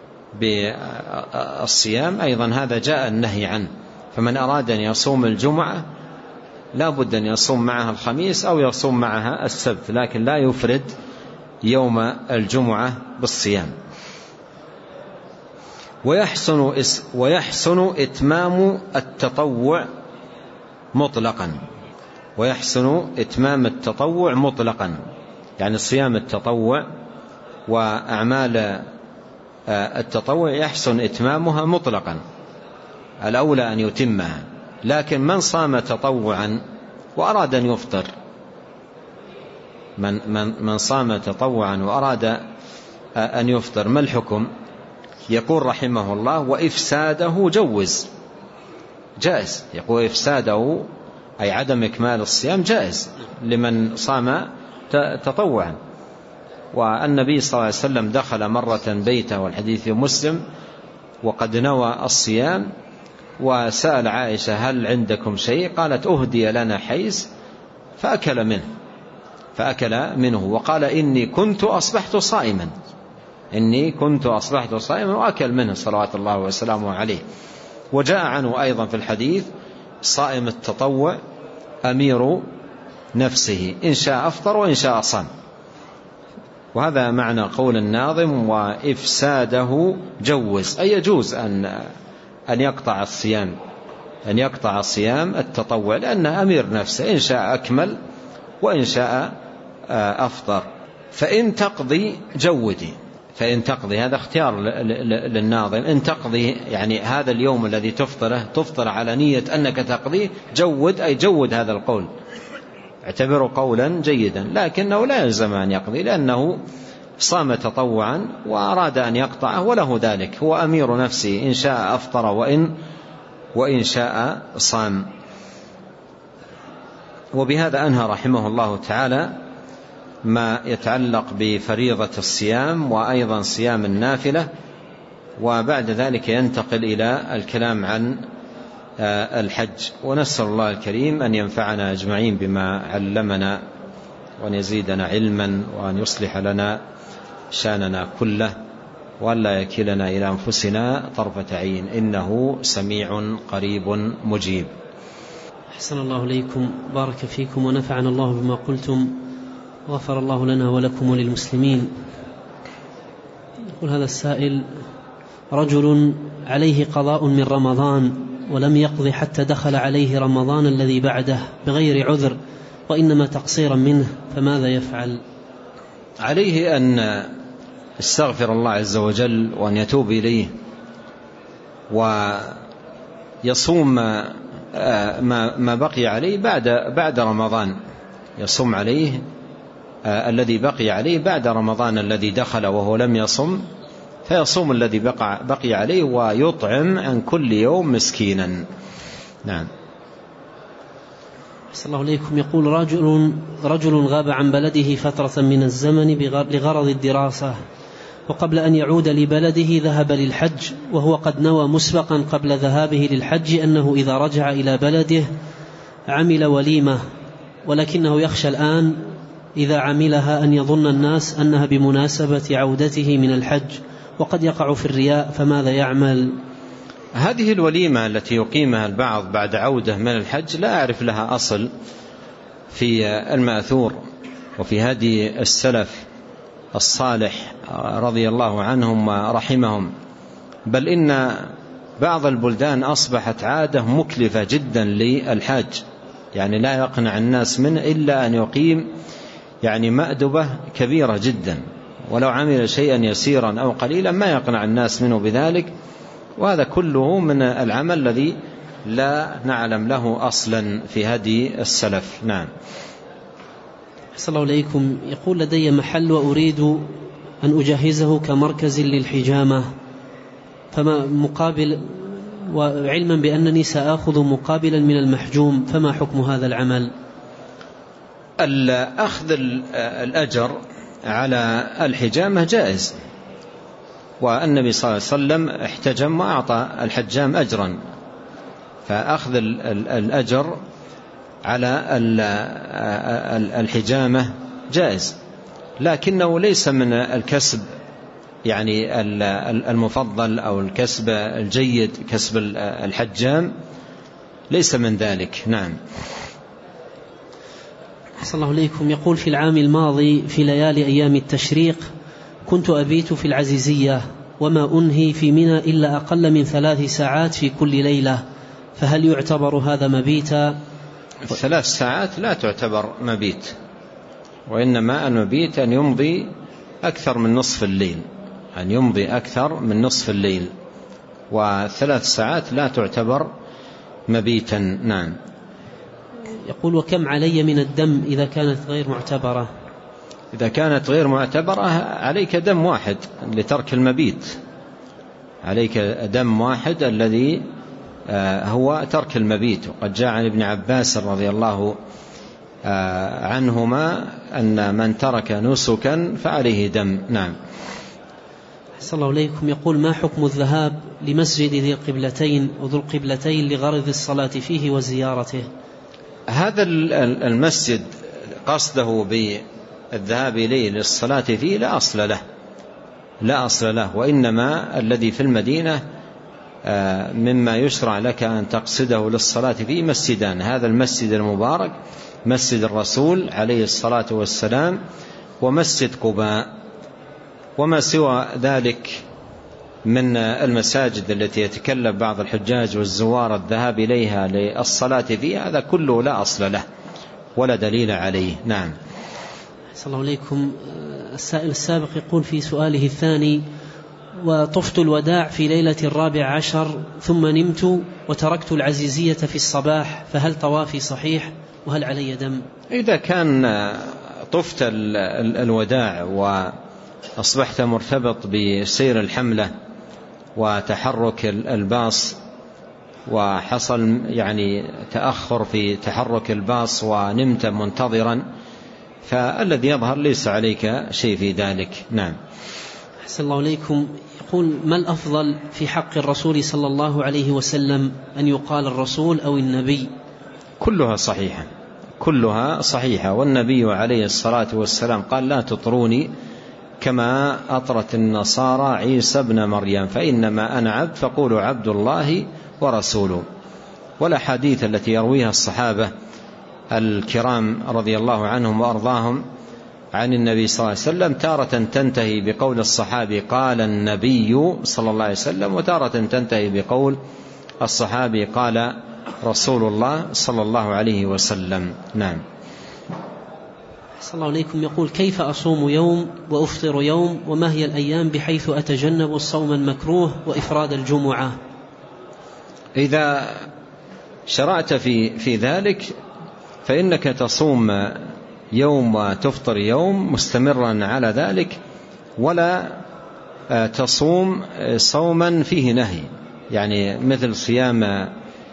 بالصيام، أيضا هذا جاء النهي عنه. فمن أراد أن يصوم الجمعة لا بد أن يصوم معها الخميس أو يصوم معها السبت، لكن لا يفرد يوم الجمعة بالصيام. ويحسن, ويحسن إتمام التطوع مطلقا، ويحسن إتمام التطوع مطلقا، يعني صيام التطوع وأعمال التطوع يحسن إتمامها مطلقا، الأولى أن يتمها. لكن من صام تطوعا وأراد أن يفطر، من, من, من صام تطوعا وأراد أن يفطر، ما الحكم؟ يقول رحمه الله وإفساده جوز، جائز. يقول إفساده أي عدم إكمال الصيام جائز لمن صام تطوعا. والنبي صلى الله عليه وسلم دخل مرة بيته، والحديث في مسلم، وقد نوى الصيام وسأل عائشة هل عندكم شيء؟ قالت أهدي لنا حيز فأكل منه فأكل منه وقال إني كنت أصبحت صائما إني كنت أصبحت صائما وأكل منه صلوات الله وسلامه عليه. وجاء عنه أيضا في الحديث صائم التطوع أمير نفسه إن شاء أفطر وإن شاء صام. وهذا معنى قول الناظم وإفساده جوز، أي يجوز أن أن يقطع الصيام أن يقطع الصيام التطوع لأنه أمير نفسه، إن شاء أكمل وإن شاء أفطر. فإن تقضي جودي، فإن تقضي هذا اختيار للناظم، إن تقضي يعني هذا اليوم الذي تفطره تفطر على نية أنك تقضي جود، أي جود هذا القول، اعتبره قولا جيدا، لكنه لا يلزم أن يقضي لأنه صام تطوعا وأراد أن يقطعه وله ذلك، هو أمير نفسه إن شاء أفطر وإن وإن شاء صام. وبهذا أنهى رحمه الله تعالى ما يتعلق بفريضة الصيام وأيضا صيام النافلة، وبعد ذلك ينتقل إلى الكلام عن الحج. ونسأل الله الكريم أن ينفعنا أجمعين بما علمنا وأن يزيدنا علما وأن يصلح لنا شاننا كله وأن لا يكلنا إلى أنفسنا طرفة عين، إنه سميع قريب مجيب. أحسن الله إليكم، بارك فيكم ونفعنا الله بما قلتم، غفر الله لنا ولكم وللمسلمين. يقول هذا السائل: رجل عليه قضاء من رمضان ولم يقض حتى دخل عليه رمضان الذي بعده بغير عذر وإنما تقصيرا منه، فماذا يفعل؟ عليه أن يستغفر الله عز وجل وأن يتوب إليه ويصوم ما بقي عليه بعد بعد رمضان، يصوم عليه الذي بقي عليه بعد رمضان الذي دخل وهو لم يصم، فيصوم الذي بقى بقي عليه ويطعم عن كل يوم مسكينا. نعم. أحسن الله إليكم. يقول رجل رجل غاب عن بلده فترة من الزمن لغرض الدراسة، وقبل أن يعود لبلده ذهب للحج، وهو قد نوى مسبقا قبل ذهابه للحج أنه إذا رجع إلى بلده عمل وليمة، ولكنه يخشى الآن إذا عملها أن يظن الناس أنها بمناسبة عودته من الحج، وقد يقع في الرياء، فماذا يعمل؟ هذه الوليمة التي يقيمها البعض بعد عودة من الحج لا أعرف لها أصل في المأثور وفي هدي السلف الصالح رضي الله عنهم ورحمهم، بل إن بعض البلدان أصبحت عادة مكلفة جدا للحاج، يعني لا يقنع الناس منه إلا أن يقيم يعني مأدبة كبيرة جدا، ولو عمل شيئا يسيرا أو قليلا ما يقنع الناس منه بذلك، وهذا كله من العمل الذي لا نعلم له أصلا في هدي السلف. نعم. أحسن الله إليكم. يقول لدي محل وأريد أن أجهزه كمركز للحجامة، فما مقابل وعلما بأنني سأخذ مقابلا من المحجوم، فما حكم هذا العمل؟ أخذ الأجر على الحجامة جائز، والنبي صلى الله عليه وسلم احتجم وأعطى الحجام أجرا، فأخذ الأجر على الحجامة جائز، لكنه ليس من الكسب يعني المفضل أو الكسب الجيد، كسب الحجام ليس من ذلك. نعم. أحسن الله إليكم. يقول في العام الماضي في ليالي أيام التشريق كنت أبيت في العزيزية وما أنهي في منى إلا أقل من ثلاث ساعات في كل ليلة، فهل يعتبر هذا مبيتا؟ ثلاث ساعات لا تعتبر مبيت، وإنما المبيت أن يمضي أكثر من نصف الليل، أن يمضي أكثر من نصف الليل، وثلاث ساعات لا تعتبر مبيتا. نعم. يقول وكم علي من الدم إذا كانت غير معتبرة؟ إذا كانت غير معتبرة عليك دم واحد لترك المبيت، عليك دم واحد الذي هو ترك المبيت. وقد جاء عن ابن عباس رضي الله عنهما أن من ترك نسكا فعليه دم. نعم. أحسن الله إليكم. يقول: ما حكم الذهاب لمسجد ذي القبلتين وذو القبلتين لغرض الصلاة فيه وزيارته؟ هذا المسجد قصده بالذهاب إليه للصلاة فيه لا أصل له لا أصل له وإنما الذي في المدينة مما يشرع لك أن تقصده للصلاة فيه مسجدان: هذا المسجد المبارك مسجد الرسول عليه الصلاة والسلام، ومسجد قباء. وما سوى ذلك من المساجد التي يتكلم بعض الحجاج والزوار الذهاب إليها للصلاة فيها هذا كله لا أصل له ولا دليل عليه. نعم. صلى الله عليكم. السائل السابق يقول في سؤاله الثاني: وطفت الوداع في ليلة الرابع عشر ثم نمت وتركت العزيزية في الصباح، فهل طوافي صحيح وهل علي دم؟ إذا كان طفت الوداع وأصبحت مرتبط بسير الحملة وتحرك الباص وحصل يعني تأخر في تحرك الباص ونمت منتظرا، فالذي يظهر ليس عليك شيء في ذلك. نعم. أحسن الله إليكم. يقول: ما الأفضل في حق الرسول صلى الله عليه وسلم، أن يقال الرسول أو النبي؟ كلها صحيحة كلها صحيحة والنبي عليه الصلاة والسلام قال: لا تطروني كما أطرت النصارى عيسى ابن مريم، فإنما أنا عبد فقولوا عبد الله ورسوله. والأحاديث التي يرويها الصحابة الكرام رضي الله عنهم وأرضاهم عن النبي صلى الله عليه وسلم تارة تنتهي بقول الصحابي قال النبي صلى الله عليه وسلم، وتارة تنتهي بقول الصحابي قال رسول الله صلى الله عليه وسلم. نعم. صلى الله عليكم. يقول: كيف أصوم يوم وأفطر يوم، وما هي الأيام بحيث أتجنب الصوم المكروه وإفراد الجمعة؟ إذا شرعت في, في ذلك فإنك تصوم يوم وتفطر يوم مستمرا على ذلك، ولا تصوم صوما فيه نهي، يعني مثل صيام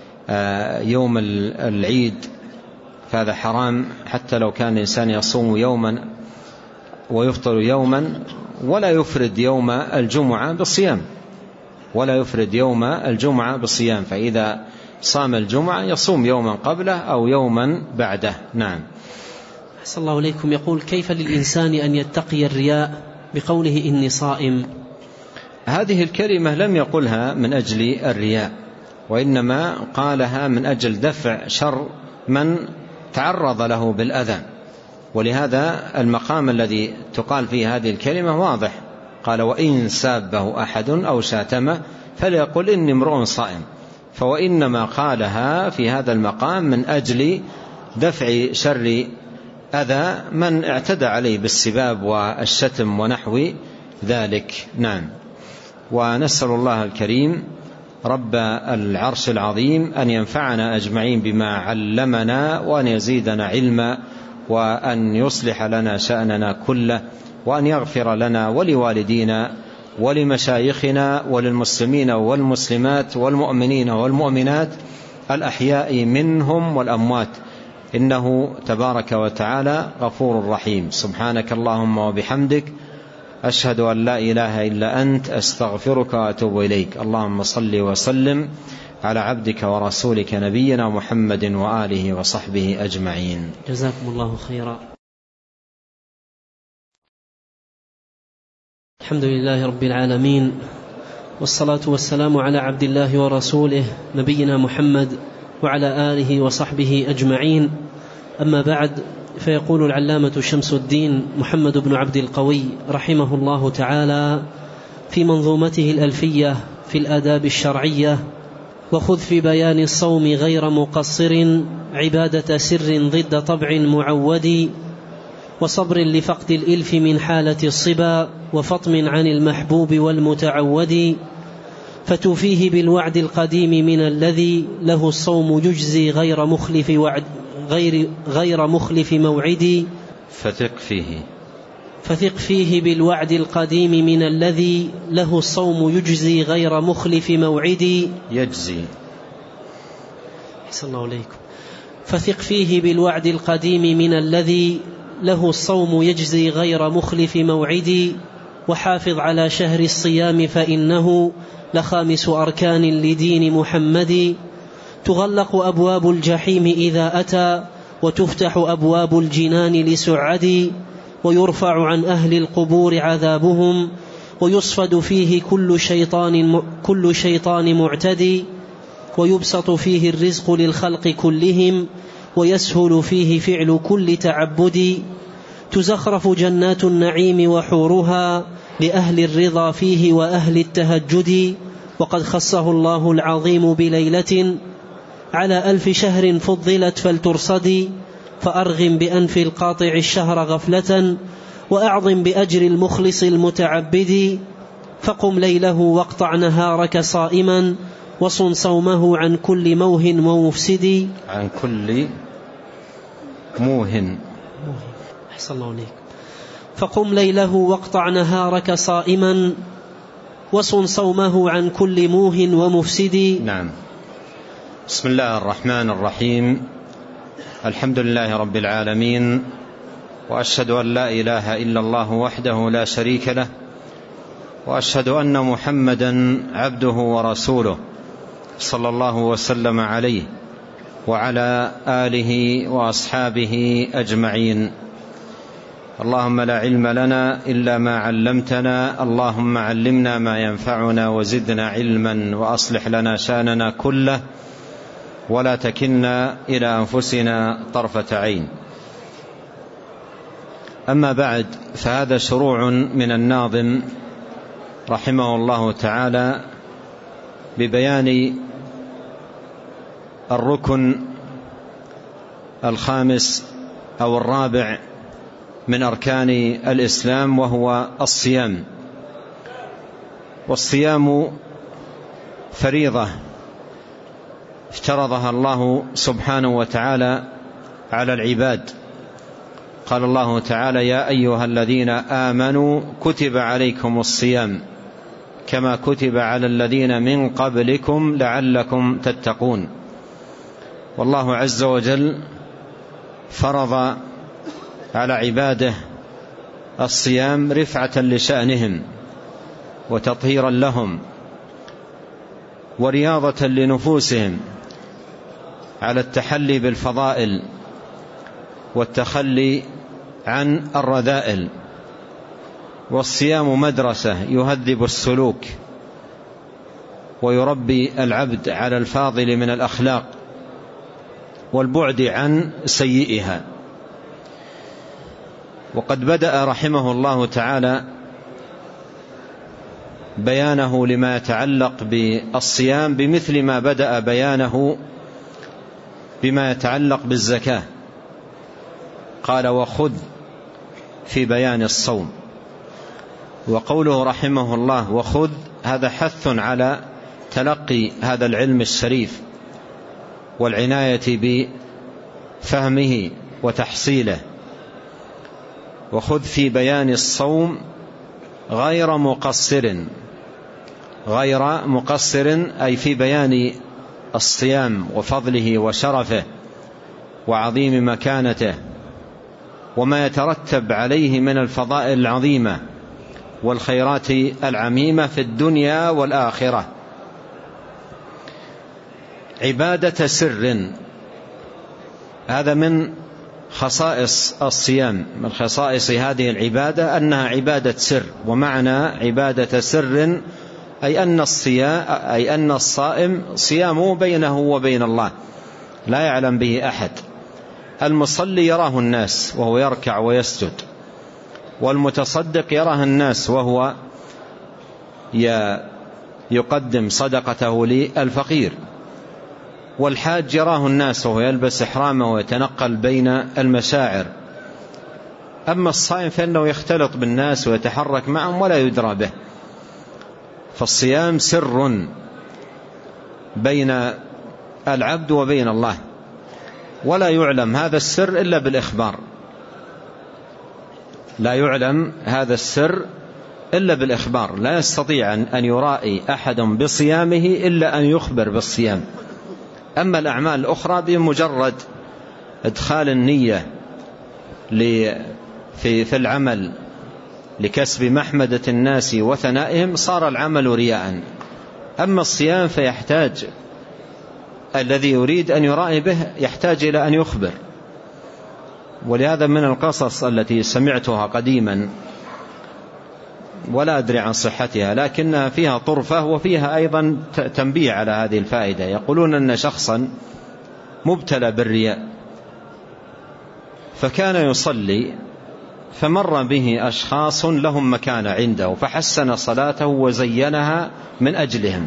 يوم العيد فهذا حرام حتى لو كان الإنسان يصوم يوما ويفطر يوما، ولا يفرد يوم الجمعة بالصيام ولا يفرد يوم الجمعة بالصيام فإذا صام الجمعة يصوم يوما قبله أو يوما بعده. نعم. أحسن الله إليكم. يقول: كيف للإنسان أن يتقي الرياء بقوله إني صائم؟ هذه الكلمة لم يقلها من أجل الرياء، وإنما قالها من أجل دفع شر من تعرض له بالأذى، ولهذا المقام الذي تقال فيه هذه الكلمة واضح. قال: وإن سابه أحد أو شاتمه فليقل إني امرؤ صائم. فوإنما قالها في هذا المقام من أجل دفع شر أذى من اعتدى عليه بالسباب والشتم ونحو ذلك. نعم. ونسأل الله الكريم رب العرش العظيم أن ينفعنا أجمعين بما علمنا، وأن يزيدنا علما، وأن يصلح لنا شأننا كله، وأن يغفر لنا ولوالدينا ولمشايخنا وللمسلمين والمسلمات والمؤمنين والمؤمنات الأحياء منهم والأموات، إنه تبارك وتعالى غفور رحيم. سبحانك اللهم وبحمدك، أشهد أن لا إله إلا أنت، أستغفرك وأتوب إليك. اللهم صل وسلم على عبدك ورسولك نبينا محمد وآله وصحبه أجمعين. جزاكم الله خيرا. الحمد لله رب العالمين، والصلاة والسلام على عبد الله ورسوله نبينا محمد وعلى آله وصحبه أجمعين. أما بعد، فيقول العلامة شمس الدين محمد بن عبد القوي رحمه الله تعالى في منظومته الألفية في الآداب الشرعية: وخذ في بيان الصوم غير مقصر، عبادة سر ضد طبع معود، وصبر لفقد الإلف من حالة الصبا، وفطم عن المحبوب والمتعود، فتوفيه بالوعد القديم من الذي له الصوم يجزي غير مخلف وعد غير, غير مخلف موعد. فثق فيه فثق فيه بالوعد القديم من الذي له الصوم يجزي غير مخلف موعد. يجزي. أحسن الله عليكم. فثق فيه بالوعد القديم من الذي له الصوم يجزي غير مخلف موعد، وحافظ على شهر الصيام فإنه لخامس أركان لدين محمد. تغلق أبواب الجحيم إذا أتى وتفتح أبواب الجنان لسعد، ويرفع عن أهل القبور عذابهم ويصفد فيه كل شيطان, كل شيطان معتدي، ويبسط فيه الرزق للخلق كلهم ويسهل فيه فعل كل تعبد. تزخرف جنات النعيم وحورها لأهل الرضا فيه وأهل التهجد، وقد خصه الله العظيم بليلة على ألف شهر فضلت فلترصدي، فأرغم بأنف القاطع الشهر غفلة وأعظم بأجر المخلص المتعبد. فقم ليله واقطع نهارك صائما وصن صومه عن كل موه ومفسد. عن كل موه. أحسن الله عليك. فقم ليله واقطع نهارك صائما وصن صومه عن كل موه ومفسد. نعم. بسم الله الرحمن الرحيم. الحمد لله رب العالمين، وأشهد أن لا إله إلا الله وحده لا شريك له، وأشهد أن محمدا عبده ورسوله صلى الله وسلم عليه وعلى آله وأصحابه أجمعين. اللهم لا علم لنا إلا ما علمتنا، اللهم علمنا ما ينفعنا وزدنا علما، وأصلح لنا شأننا كله ولا تكلنا إلى أنفسنا طرفة عين. أما بعد، فهذا شروع من الناظم رحمه الله تعالى ببيان الركن الخامس أو الرابع من أركان الإسلام، وهو الصيام. والصيام فريضة افترضها الله سبحانه وتعالى على العباد. قال الله تعالى: يا أيها الذين آمنوا كتب عليكم الصيام كما كتب على الذين من قبلكم لعلكم تتقون. والله عز وجل فرض على عباده الصيام رفعة لشأنهم وتطهيرا لهم ورياضة لنفوسهم على التحلي بالفضائل والتخلي عن الرذائل. والصيام مدرسة يهذب السلوك ويربي العبد على الفاضل من الأخلاق والبعد عن سيئها. وقد بدأ رحمه الله تعالى بيانه لما يتعلق بالصيام بمثل ما بدأ بيانه بما يتعلق بالزكاة. قال: وخذ في بيان الصوم. وقوله رحمه الله وخذ، هذا حث على تلقي هذا العلم الشريف والعناية بفهمه وتحصيله. وخذ في بيان الصوم غير مقصر، غير مقصر أي في بيان الصيام وفضله وشرفه وعظيم مكانته وما يترتب عليه من الفضائل العظيمة والخيرات العميمة في الدنيا والآخرة. عبادة سر، هذا من خصائص الصيام، من خصائص هذه العبادة أنها عبادة سر. ومعنى عبادة سر أي أن الصيام أي أن الصائم صيامه بينه وبين الله لا يعلم به أحد. المصلي يراه الناس وهو يركع ويسجد، والمتصدق يراه الناس وهو يقدم صدقته للفقير، والحاج يراه الناس وهو يلبس إحرامه ويتنقل بين المشاعر. أما الصائم فإنه يختلط بالناس ويتحرك معهم ولا يدرى به. فالصيام سر بين العبد وبين الله، ولا يعلم هذا السر إلا بالإخبار. لا يعلم هذا السر إلا بالإخبار. لا يستطيع أن يرائي أحد بصيامه إلا أن يخبر بالصيام. أما الأعمال الأخرى بمجرد إدخال النية في في العمل لكسب محمدة الناس وثنائهم صار العمل رياء. أما الصيام فيحتاج الذي يريد أن يرائي به يحتاج إلى أن يخبر. ولهذا من القصص التي سمعتها قديما ولا أدري عن صحتها لكنها فيها طرفة وفيها أيضا تنبيه على هذه الفائدة. يقولون أن شخصا مبتلى بالرياء فكان يصلي فمر به أشخاص لهم مكانة عنده فحسن صلاته وزينها من أجلهم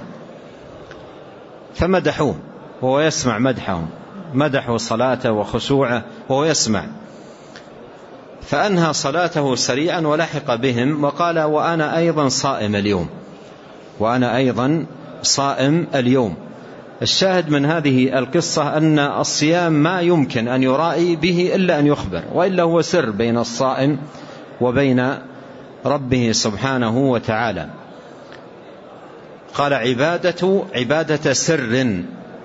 فمدحوه وهو يسمع مدحهم، مدحوا صلاته وخشوعه وهو يسمع، فأنهى صلاته سريعا ولحق بهم وقال وأنا أيضا صائم اليوم، وأنا أيضا صائم اليوم. الشاهد من هذه القصة أن الصيام ما يمكن أن يرائي به إلا أن يخبر، وإلا هو سر بين الصائم وبين ربه سبحانه وتعالى. قال عبادة عبادة سر،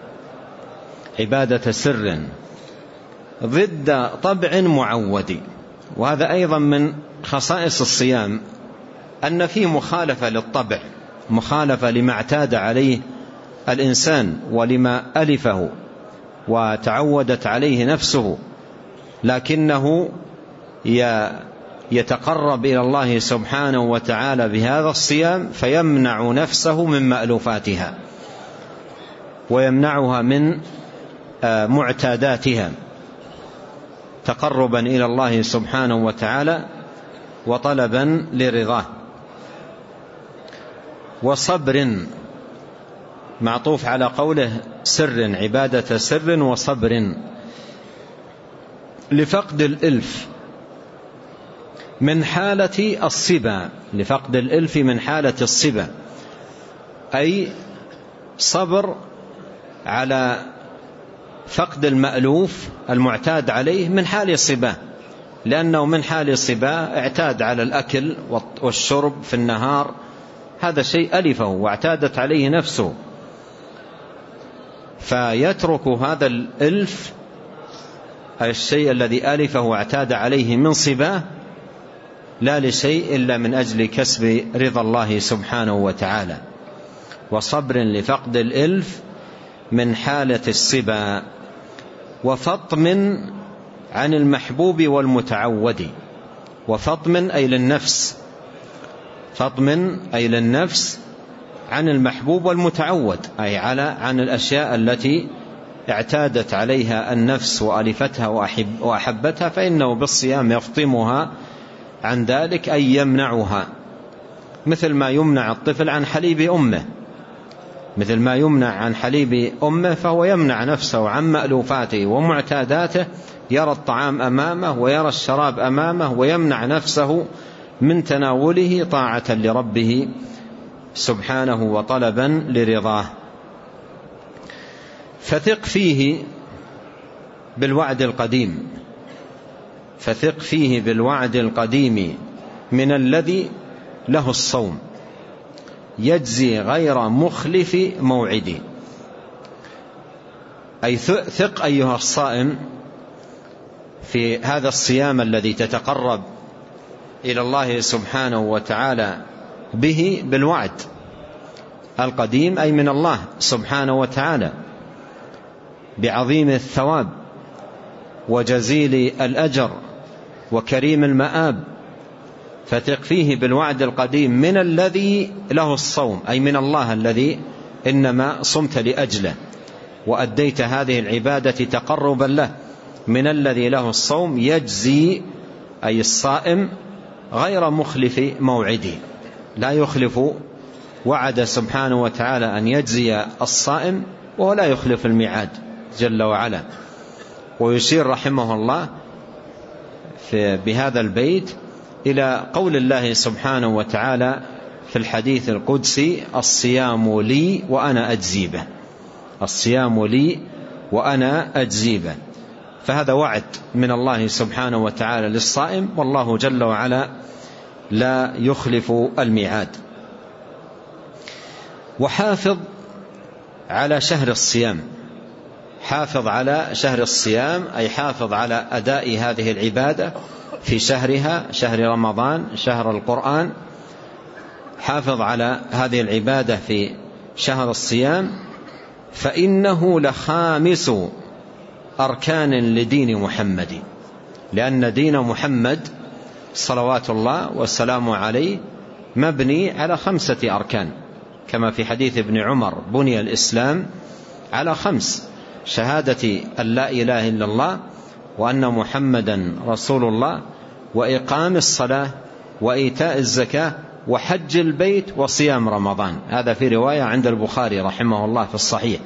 عبادة سر ضد طبع معود. وهذا أيضا من خصائص الصيام أن فيه مخالفة للطبع، مخالفة لما اعتاد عليه الإنسان ولما ألفه وتعودت عليه نفسه، لكنه يتقرب إلى الله سبحانه وتعالى بهذا الصيام فيمنع نفسه من مألوفاتها ويمنعها من معتاداتها تقربا إلى الله سبحانه وتعالى وطلبا لرضاه. وصبر معطوف على قوله سر، عبادة سر وصبر لفقد الإلف من حالة الصبا، لفقد الإلف من حالة الصبا، أي صبر على فقد المألوف المعتاد عليه من حال الصبا، لأنه من حال الصبا اعتاد على الأكل والشرب في النهار، هذا شيء ألفه واعتادت عليه نفسه، فيترك هذا الإلف الشيء الذي ألفه واعتاد عليه من صباه لا لشيء إلا من أجل كسب رضا الله سبحانه وتعالى. وصبر لفقد الإلف من حالة الصبا، وفطم عن المحبوب والمتعود. وفطم أي للنفس، فطم أي للنفس عن المحبوب والمتعود، أي على عن الأشياء التي اعتادت عليها النفس وألفتها وأحب وأحبتها، فإنه بالصيام يفطمها عن ذلك أي يمنعها، مثل ما يمنع الطفل عن حليب أمه، مثل ما يمنع عن حليب أمه فهو يمنع نفسه عن مألوفاته ومعتاداته، يرى الطعام أمامه ويرى الشراب أمامه ويمنع نفسه من تناوله طاعة لربه سبحانه وطلبا لرضاه. فثق فيه بالوعد القديم، فثق فيه بالوعد القديم من الذي له الصوم يجزي غير مخلف موعدي. أي ثق أيها الصائم في هذا الصيام الذي تتقرب إلى الله سبحانه وتعالى به بالوعد القديم، أي من الله سبحانه وتعالى بعظيم الثواب وجزيل الأجر وكريم المآب. فثق فيه بالوعد القديم من الذي له الصوم، أي من الله الذي إنما صمت لأجله وأديت هذه العبادة تقربا له، من الذي له الصوم يجزي أي الصائم غير مخلف موعدي، لا يخلف وعد سبحانه وتعالى أن يجزي الصائم وهو لا يخلف الميعاد جل وعلا. ويشير رحمه الله في بهذا البيت إلى قول الله سبحانه وتعالى في الحديث القدسي الصيام لي وأنا أجزي به، الصيام لي وأنا أجزي به. فهذا وعد من الله سبحانه وتعالى للصائم، والله جل وعلا لا يخلف الميعاد. وحافظ على شهر الصيام، حافظ على شهر الصيام أي حافظ على أداء هذه العبادة في شهرها، شهر رمضان شهر القرآن، حافظ على هذه العبادة في شهر الصيام، فإنه لخامس أركان لدين محمد، لأن دين محمد صلوات الله والسلام عليه مبني على خمسة أركان، كما في حديث ابن عمر: بني الإسلام على خمس: شهادة أن لا إله إلا الله وأن محمدا رسول الله، وإقام الصلاة، وإيتاء الزكاة، وحج البيت، وصيام رمضان. هذا في رواية عند البخاري رحمه الله في الصحيح.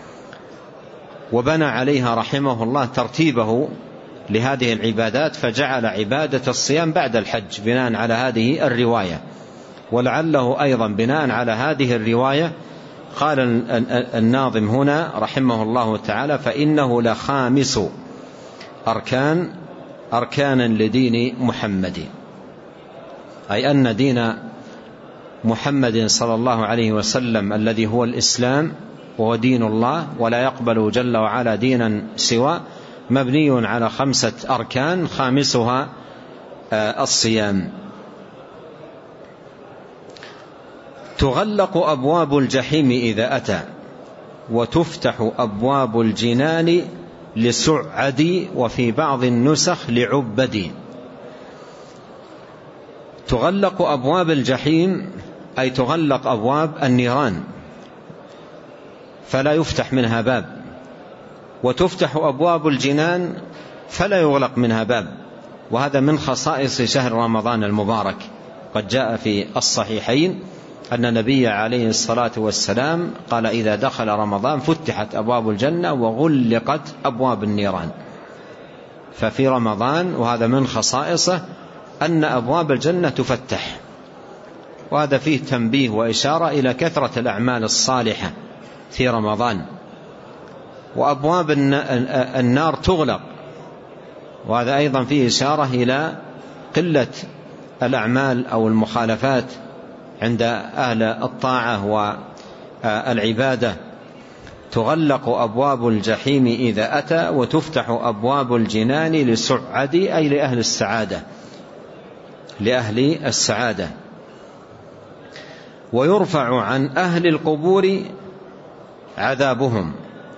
وبنى عليها رحمه الله ترتيبه لهذه العبادات، فجعل عبادة الصيام بعد الحج بناء على هذه الرواية. ولعله أيضا بناء على هذه الرواية قال الناظم هنا رحمه الله تعالى: فإنه لخامس أركان أركانا لدين محمد، أي أن دين محمد صلى الله عليه وسلم الذي هو الإسلام وهو دين الله، ولا يقبل جل وعلا دينا سوى، مبني على خمسة أركان، خامسها الصيام. تغلق أبواب الجحيم إذا أتى، وتفتح أبواب الجنان لسعد، وفي بعض النسخ لعبد. تغلق أبواب الجحيم أي تغلق أبواب النيران فلا يفتح منها باب، وتفتح أبواب الجنان فلا يغلق منها باب. وهذا من خصائص شهر رمضان المبارك. قد جاء في الصحيحين أن النبي عليه الصلاة والسلام قال: إذا دخل رمضان فتحت أبواب الجنة وغلقت أبواب النيران. ففي رمضان، وهذا من خصائصه، أن أبواب الجنة تفتح، وهذا فيه تنبيه وإشارة إلى كثرة الأعمال الصالحة في رمضان. وأبواب النار تغلق، وهذا أيضا فيه إشارة إلى قلة الأعمال أو المخالفات عند أهل الطاعة والعبادة. تغلق أبواب الجحيم إذا أتى، وتفتح أبواب الجنان لسعد، أي لأهل السعادة، لأهل السعادة. ويرفع عن أهل القبور عذابهم،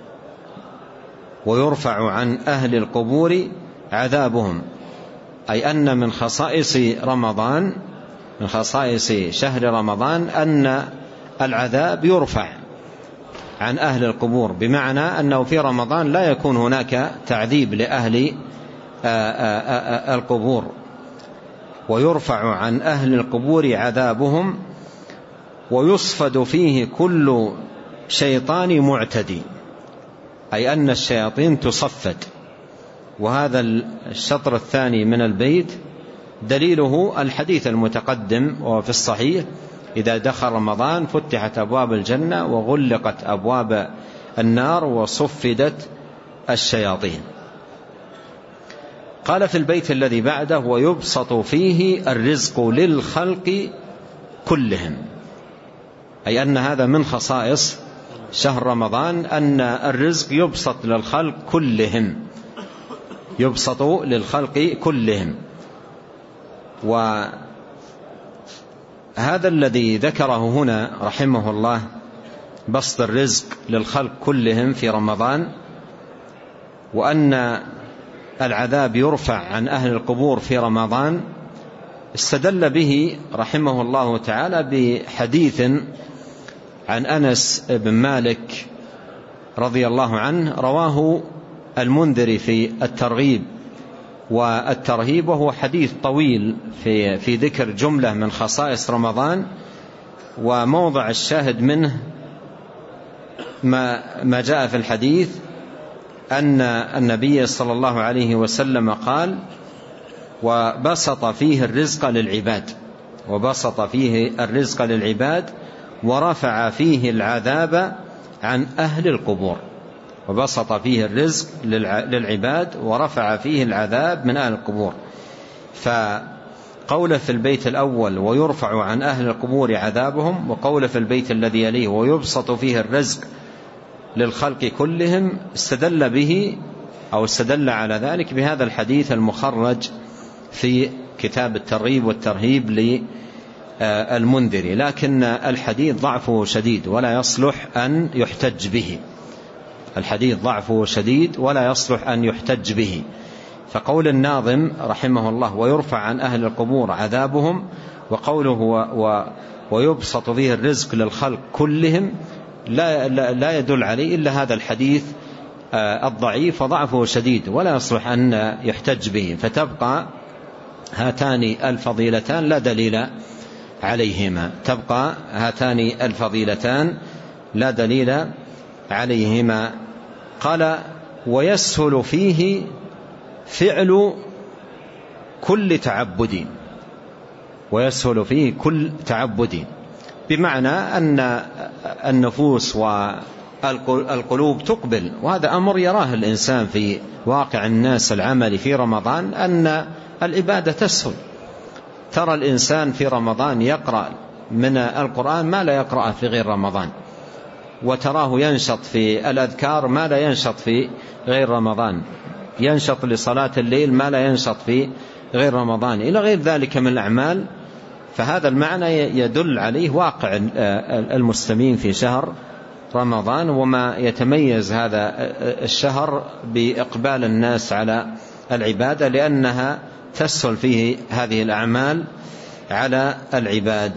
ويرفع عن أهل القبور عذابهم، أي أن من خصائص رمضان، من خصائص شهر رمضان، أن العذاب يرفع عن أهل القبور، بمعنى أنه في رمضان لا يكون هناك تعذيب لأهل القبور. ويرفع عن أهل القبور عذابهم، ويصفد فيه كل شيطان معتدي، أي أن الشياطين تصفد. وهذا الشطر الثاني من البيت دليله الحديث المتقدم وفي الصحيح: إذا دخل رمضان فتحت أبواب الجنة وغلقت أبواب النار وصفدت الشياطين. قال في البيت الذي بعده: ويبسط فيه الرزق للخلق كلهم، أي أن هذا من خصائص شهر رمضان، أن الرزق يبسط للخلق كلهم، يبسط للخلق كلهم. وهذا الذي ذكره هنا رحمه الله، بسط الرزق للخلق كلهم في رمضان، وأن العذاب يرفع عن أهل القبور في رمضان، استدل به رحمه الله تعالى بحديث عن أنس بن مالك رضي الله عنه، رواه المنذري في الترغيب والترهيب، وهو حديث طويل في في ذكر جملة من خصائص رمضان. وموضع الشاهد منه ما ما جاء في الحديث أن النبي صلى الله عليه وسلم قال: وبسط فيه الرزق للعباد، وبسط فيه الرزق للعباد ورفع فيه العذاب عن أهل القبور. وبسط فيه الرزق للعباد ورفع فيه العذاب من أهل القبور. فقول في البيت الأول: ويرفع عن أهل القبور عذابهم، وقول في البيت الذي يليه: ويبسط فيه الرزق للخلق كلهم، استدل به أو استدل على ذلك بهذا الحديث المخرج في كتاب الترغيب والترهيب للمنذري، لكن الحديث ضعفه شديد ولا يصلح أن يحتج به. الحديث ضعفه شديد ولا يصلح أن يحتج به. فقول الناظم رحمه الله ويرفع عن أهل القبور عذابهم، وقوله و ويبسط به الرزق للخلق كلهم، لا, لا, لا يدل عليه إلا هذا الحديث الضعيف وضعفه شديد ولا يصلح أن يحتج به. فتبقى هاتان الفضيلتان لا دليل عليهما، تبقى هاتان الفضيلتان لا دليل عليهما. قال ويسهل فيه فعل كل تعبد، ويسهل فيه كل تعبد، بمعنى أن النفوس والقلوب تقبل، وهذا أمر يراه الإنسان في واقع الناس العمل في رمضان، أن العبادة تسهل. ترى الإنسان في رمضان يقرأ من القرآن ما لا يقرأ في غير رمضان، وتراه ينشط في الأذكار ما لا ينشط في غير رمضان، ينشط لصلاة الليل ما لا ينشط في غير رمضان، إلى غير ذلك من الأعمال. فهذا المعنى يدل عليه واقع المسلمين في شهر رمضان، وما يتميز هذا الشهر بإقبال الناس على العبادة، لأنها تسهل فيه هذه الأعمال على العباد.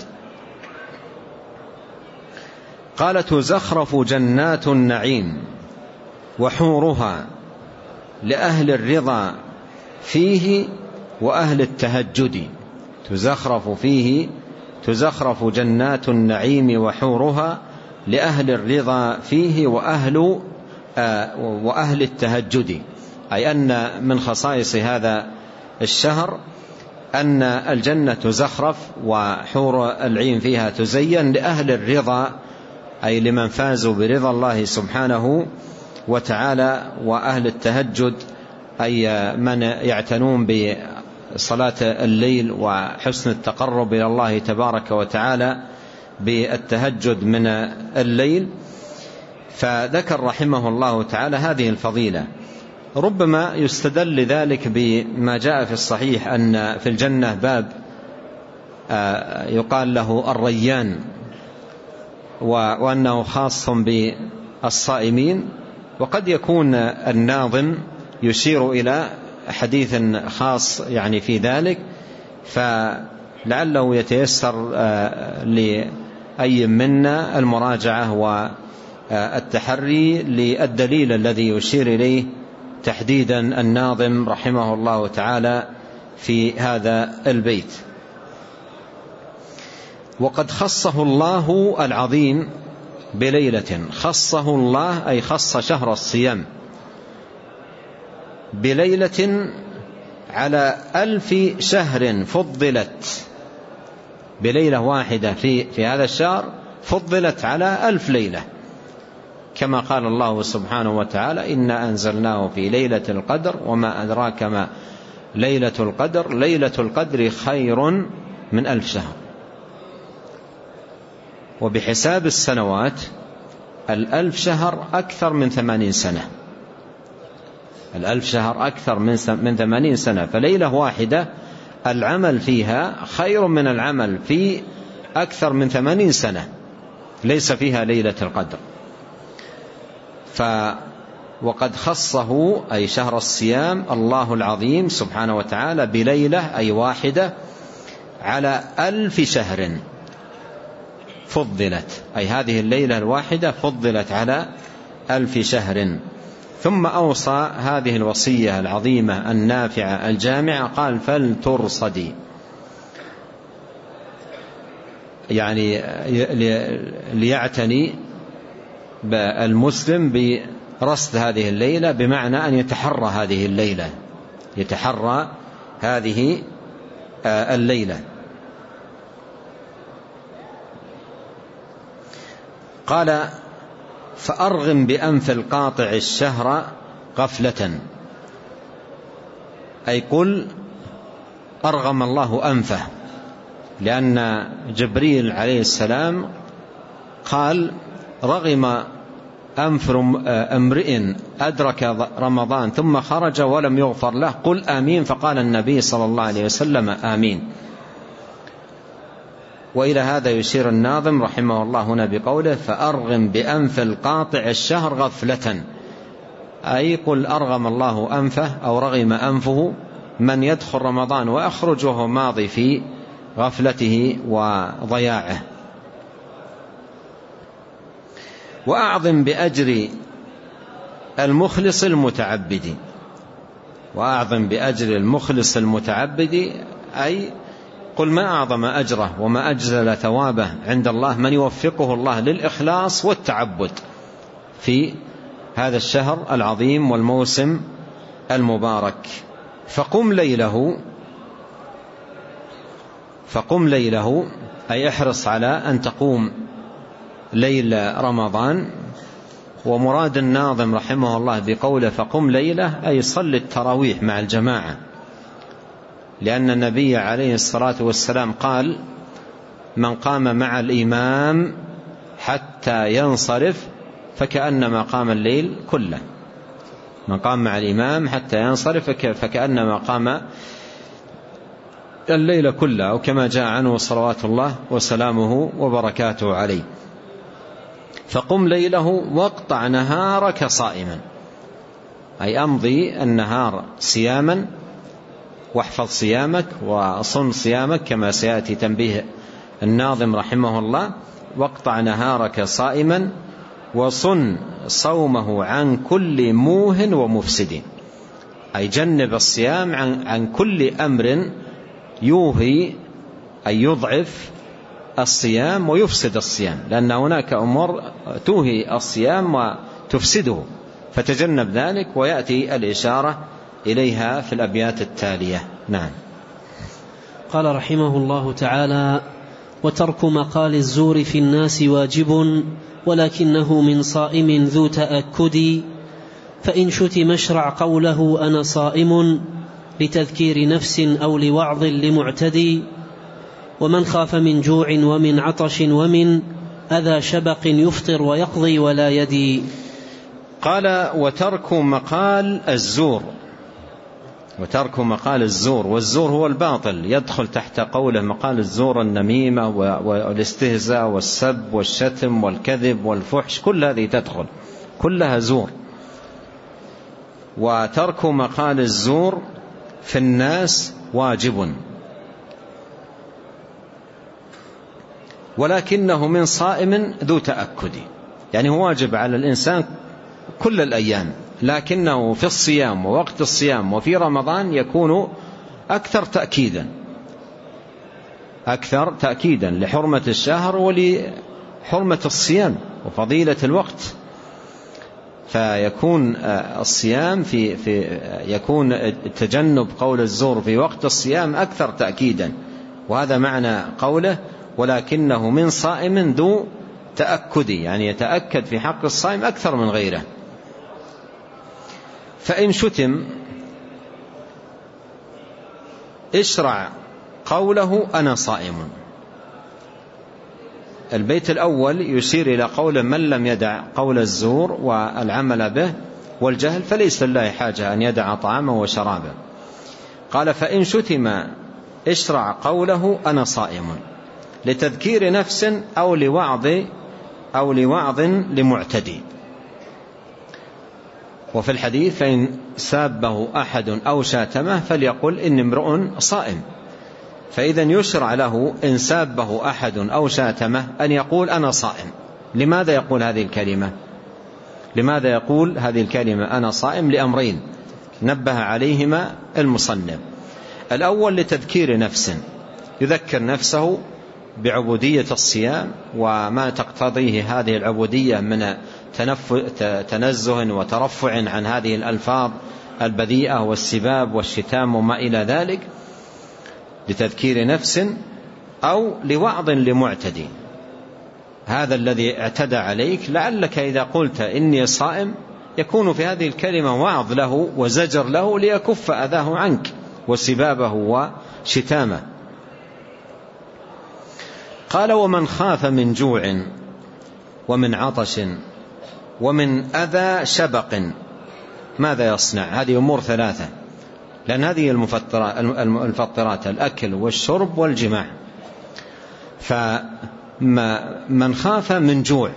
قال تزخرف جنات النعيم وحورها لأهل الرضا فيه وأهل التهجد. تزخرف فيه تزخرف جنات النعيم وحورها لأهل الرضا فيه وأهل آه وأهل التهجد، أي أن من خصائص هذا الشهر أن الجنة تزخرف وحور العين فيها تزين لأهل الرضا، أي لمن فازوا برضا الله سبحانه وتعالى، وأهل التهجد أي من يعتنون بصلاة الليل وحسن التقرب إلى الله تبارك وتعالى بالتهجد من الليل. فذكر رحمه الله تعالى هذه الفضيلة. ربما يستدل لذلك بما جاء في الصحيح أن في الجنة باب يقال له الريان، وأنه خاص بالصائمين، وقد يكون الناظم يشير إلى حديث خاص يعني في ذلك، فلعله يتيسر لأي منا المراجعة والتحري للدليل الذي يشير إليه تحديدا الناظم رحمه الله تعالى في هذا البيت. وقد خصه الله العظيم بليلة، خصه الله أي خص شهر الصيام بليلة على ألف شهر فضلت، بليلة واحدة في, في هذا الشهر فضلت على ألف ليلة، كما قال الله سبحانه وتعالى إنا أنزلناه في ليلة القدر وما أدراك ما ليلة القدر ليلة القدر خير من ألف شهر. وبحساب السنوات الألف شهر أكثر من ثمانين سنة، الألف شهر أكثر من ثمانين سنة، فليلة واحدة العمل فيها خير من العمل في أكثر من ثمانين سنة ليس فيها ليلة القدر. ف وقد خصه أي شهر الصيام الله العظيم سبحانه وتعالى بليلة أي واحدة على ألف شهر فضلت، أي هذه الليلة الواحدة فضلت على ألف شهر. ثم أوصى هذه الوصية العظيمة النافعة الجامعة، قال فلترصدي، يعني ليعتني المسلم برصد هذه الليلة، بمعنى أن يتحرى هذه الليلة، يتحرى هذه الليلة. قال فأرغم بأنف القاطع الشهر غفلة، أي قل أرغم الله أنفه، لأن جبريل عليه السلام قال رغم أنف امرئ أدرك رمضان ثم خرج ولم يغفر له قل آمين. فقال النبي صلى الله عليه وسلم آمين. وإلى هذا يشير الناظم رحمه الله هنا بقوله فأرغم بأنف القاطع الشهر غفلة، أي قل أرغم الله أنفه أو رغم أنفه من يدخل رمضان ويخرج وهو ماضي في غفلته وضياعه. وأعظم بأجر المخلص المتعبد، وأعظم بأجر المخلص المتعبد أي قل ما أعظم أجره وما أجزل ثوابه عند الله من يوفقه الله للإخلاص والتعبد في هذا الشهر العظيم والموسم المبارك. فقم ليله، فقم ليله أي احرص على أن تقوم ليل رمضان. ومراد الناظم رحمه الله بقوله فقم ليله أي صل التراويح مع الجماعة، لأن النبي عليه الصلاة والسلام قال من قام مع الإمام حتى ينصرف فكأنما قام الليل كله. من قام مع الإمام حتى ينصرف فكأنما قام الليل كله، أو كما جاء عنه صلوات الله وسلامه وبركاته عليه. فقم ليله واقطع نهارك صائما، أي أمضي النهار صياما واحفظ صيامك وصن صيامك كما سيأتي تنبيه الناظم رحمه الله. واقطع نهارك صائما وصن صومه عن كل موه ومفسد، أي جنب الصيام عن, عن كل أمر يوهي أي يضعف الصيام ويفسد الصيام، لأن هناك أمور توهي الصيام وتفسده، فتجنب ذلك. ويأتي الإشارة إليها في الأبيات التالية. نعم. قال رحمه الله تعالى وترك مقال الزور في الناس واجب ولكنه من صائم ذو تأكد. فإن شتم اشرع قوله أنا صائم لتذكير نفس أو لوعظ لمعتدي. ومن خاف من جوع ومن عطش ومن أذى شبق يفطر ويقضي ولا يدي. قال وترك مقال الزور، وترك مقال الزور، والزور هو الباطل، يدخل تحت قوله مقال الزور النميمة والاستهزاء والسب والشتم والكذب والفحش، كل هذه تدخل كلها زور. وترك مقال الزور في الناس واجب ولكنه من صائم ذو تأكد، يعني هو واجب على الإنسان كل الأيام، لكنه في الصيام ووقت الصيام وفي رمضان يكون أكثر تأكيدا، أكثر تأكيدا لحرمة الشهر ولحرمة الصيام وفضيلة الوقت. فيكون الصيام في في يكون تجنب قول الزور في وقت الصيام أكثر تأكيدا، وهذا معنى قوله ولكنه من صائم ذو تأكد، يعني يتأكد في حق الصائم أكثر من غيره. فإن شتم اشرع قوله أنا صائم. البيت الأول يشير إلى قول من لم يدع قول الزور والعمل به والجهل فليس لله حاجة أن يدع طعامه وشرابه. قال فإن شتم اشرع قوله أنا صائم لتذكير نفس أو لوعظ أو لوعظ لمعتدي. وفي الحديث فإن سابه أحد أو شاتمه فليقل إني امرؤ صائم. فإذا يشرع له إن سابه أحد أو شاتمه أن يقول أنا صائم. لماذا يقول هذه الكلمة؟ لماذا يقول هذه الكلمة أنا صائم؟ لأمرين نبه عليهما المصنف. الأول لتذكير نفس، يذكر نفسه بعبودية الصيام وما تقتضيه هذه العبودية من تنزه وترفع عن هذه الألفاظ البذيئة والسباب والشتام وما إلى ذلك، لتذكير نفس أو لوعظ لمعتدي. هذا الذي اعتدى عليك لعلك إذا قلت إني صائم يكون في هذه الكلمة وعظ له وزجر له ليكف أذاه عنك وسبابه وشتامه. قال ومن خاف من جوع ومن عطش ومن أذى شبق. ماذا يصنع؟ هذه أمور ثلاثة، لأن هذه المفطرات الأكل والشرب والجماع. فمن خاف من جوع،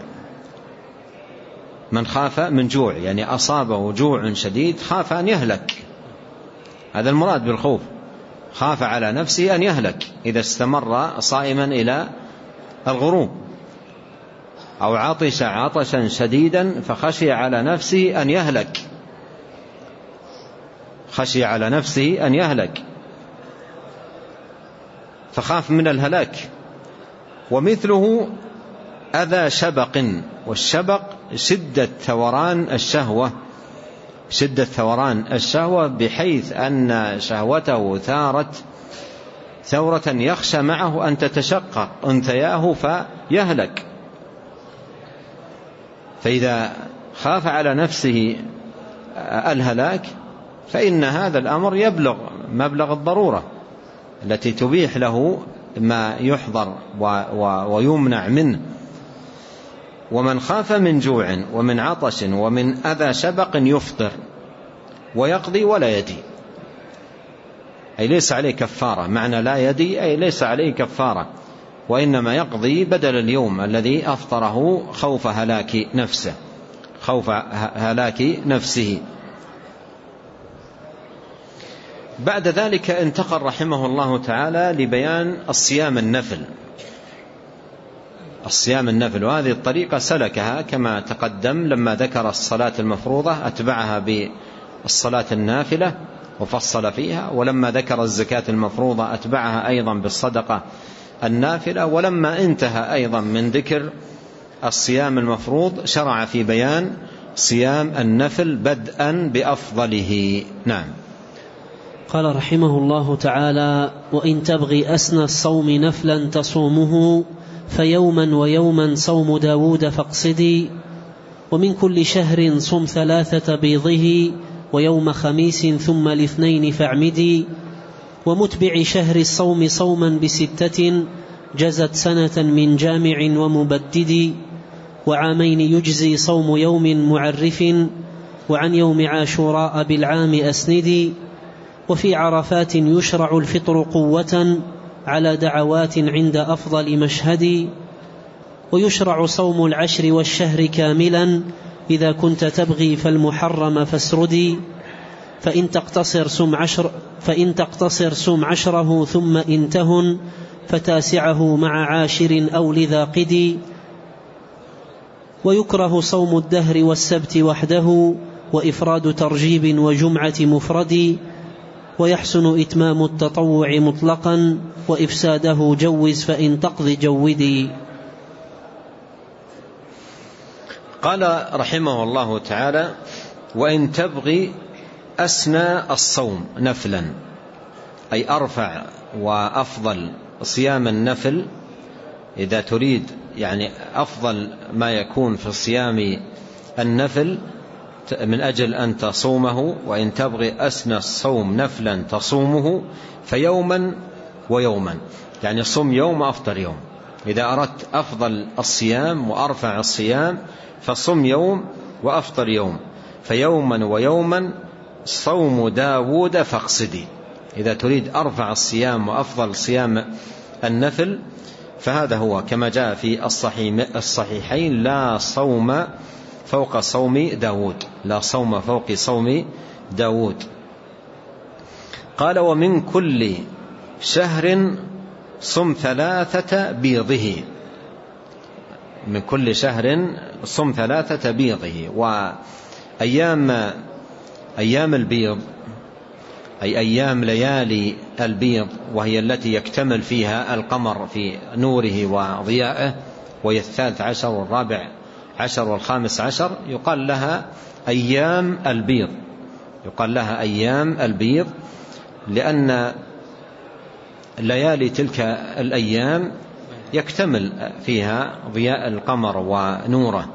من خاف من جوع يعني أصابه جوع شديد، خاف أن يهلك، هذا المراد بالخوف، خاف على نفسه أن يهلك إذا استمر صائما إلى الغروب، أو عطش عطشا شديدا فخشي على نفسه أن يهلك، خشي على نفسه أن يهلك فخاف من الهلاك. ومثله أذى شبق، والشبق شدة ثوران الشهوة، شدة ثوران الشهوة بحيث أن شهوته ثارت ثورة يخشى معه أن تتشقق أنثياه فيهلك. فإذا خاف على نفسه الهلاك فإن هذا الأمر يبلغ مبلغ الضرورة التي تبيح له ما يحضر ويمنع منه. ومن خاف من جوع ومن عطش ومن أذى شبق يفطر ويقضي ولا يدي، أي ليس عليه كفارة. معنى لا يدي أي ليس عليه كفارة، وإنما يقضي بدل اليوم الذي أفطره خوف هلاك نفسه، خوف هلاك نفسه. بعد ذلك انتقل رحمه الله تعالى لبيان الصيام النفل، الصيام النفل. وهذه الطريقة سلكها كما تقدم، لما ذكر الصلاة المفروضة أتبعها بالصلاة النافلة وفصل فيها، ولما ذكر الزكاة المفروضة أتبعها أيضا بالصدقة النافلة، ولما انتهى أيضا من ذكر الصيام المفروض شرع في بيان صيام النفل بدءا بأفضله. نعم. قال رحمه الله تعالى: وإن تبغي أسنى الصوم نفلا تصومه فيوما ويوما صوم داود فاقصدي، ومن كل شهر صم ثلاثة بيضه ويوم خميس ثم الاثنين فاعمدي، ومتبع شهر الصوم صوما بستة جزت سنة من جامع ومبدد، وعامين يجزي صوم يوم معرف وعن يوم عاشوراء بالعام أسندي، وفي عرفات يشرع الفطر قوة على دعوات عند أفضل مشهد، ويشرع صوم العشر والشهر كاملا إذا كنت تبغي فالمحرم فاسردي، فإن تقتصر سم عشر فإن تقتصر سم عشره ثم انتهن فتاسعه مع عاشر أو لذا قدي، ويكره صوم الدهر والسبت وحده وإفراد ترجيب وجمعة مفرد، ويحسن إتمام التطوع مطلقا وإفساده جوز فإن تقضي جودي. قال رحمه الله تعالى: وإن تبغي أسنى الصوم نفلا، أي أرفع وأفضل صيام النفل، إذا تريد يعني أفضل ما يكون في صيام النفل من أجل أن تصومه. وإن تبغي أسنى الصوم نفلا تصومه فيوما ويوما، يعني صم يوم وأفطر يوم. إذا أردت أفضل الصيام وأرفع الصيام فصم يوم وأفطر يوم. فيوما ويوما صوم داود فاقصدي، إذا تريد أرفع الصيام وأفضل صيام النفل فهذا هو كما جاء في الصحيحين: لا صوم فوق صوم داود، لا صوم فوق صوم داود. قال: ومن كل شهر صم ثلاثة بيضه، من كل شهر صم ثلاثة بيضه. وأيام أيام البيض أي أيام ليالي البيض، وهي التي يكتمل فيها القمر في نوره وضيائه، وهي الثالث عشر والرابع عشر والخامس عشر، يقال لها أيام البيض، يقال لها أيام البيض، لأن ليالي تلك الأيام يكتمل فيها ضياء القمر ونوره.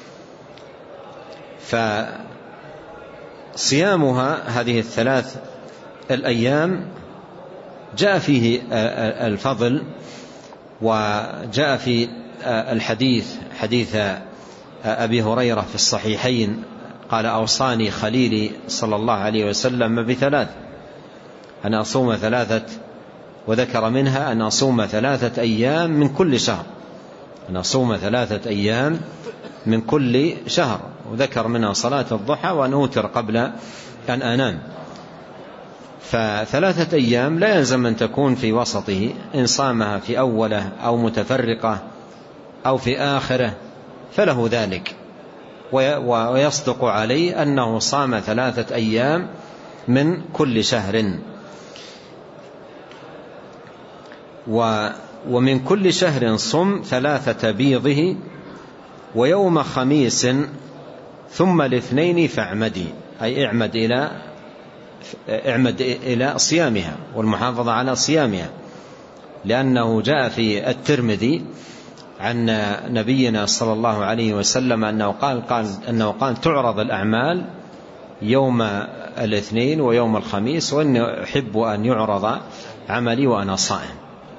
فصيامها هذه الثلاث الأيام جاء فيه الفضل، وجاء في الحديث حديث أبي هريرة في الصحيحين قال أوصاني خليلي صلى الله عليه وسلم بثلاث: أن أصوم ثلاثة، وذكر منها أن أصوم ثلاثة أيام من كل شهر، أن أصوم ثلاثة أيام من كل شهر، وذكر منها صلاة الضحى وأن أوتر قبل أن أنام. فثلاثة أيام لا يلزم أن تكون في وسطه، إن صامها في أوله أو متفرقة أو في آخره فله ذلك، ويصدق عليه أنه صام ثلاثة أيام من كل شهر. ومن كل شهر صم ثلاثة بيضه، ويوم خميس ثم الاثنين فاعمدي، أي اعمد إلى اعمد إلى صيامها والمحافظة على صيامها، لأنه جاء في الترمذي عن نبينا صلى الله عليه وسلم أنه قال, قال أنه قال تعرض الأعمال يوم الاثنين ويوم الخميس، وإني أحب أن يعرض عملي وأنا صائم.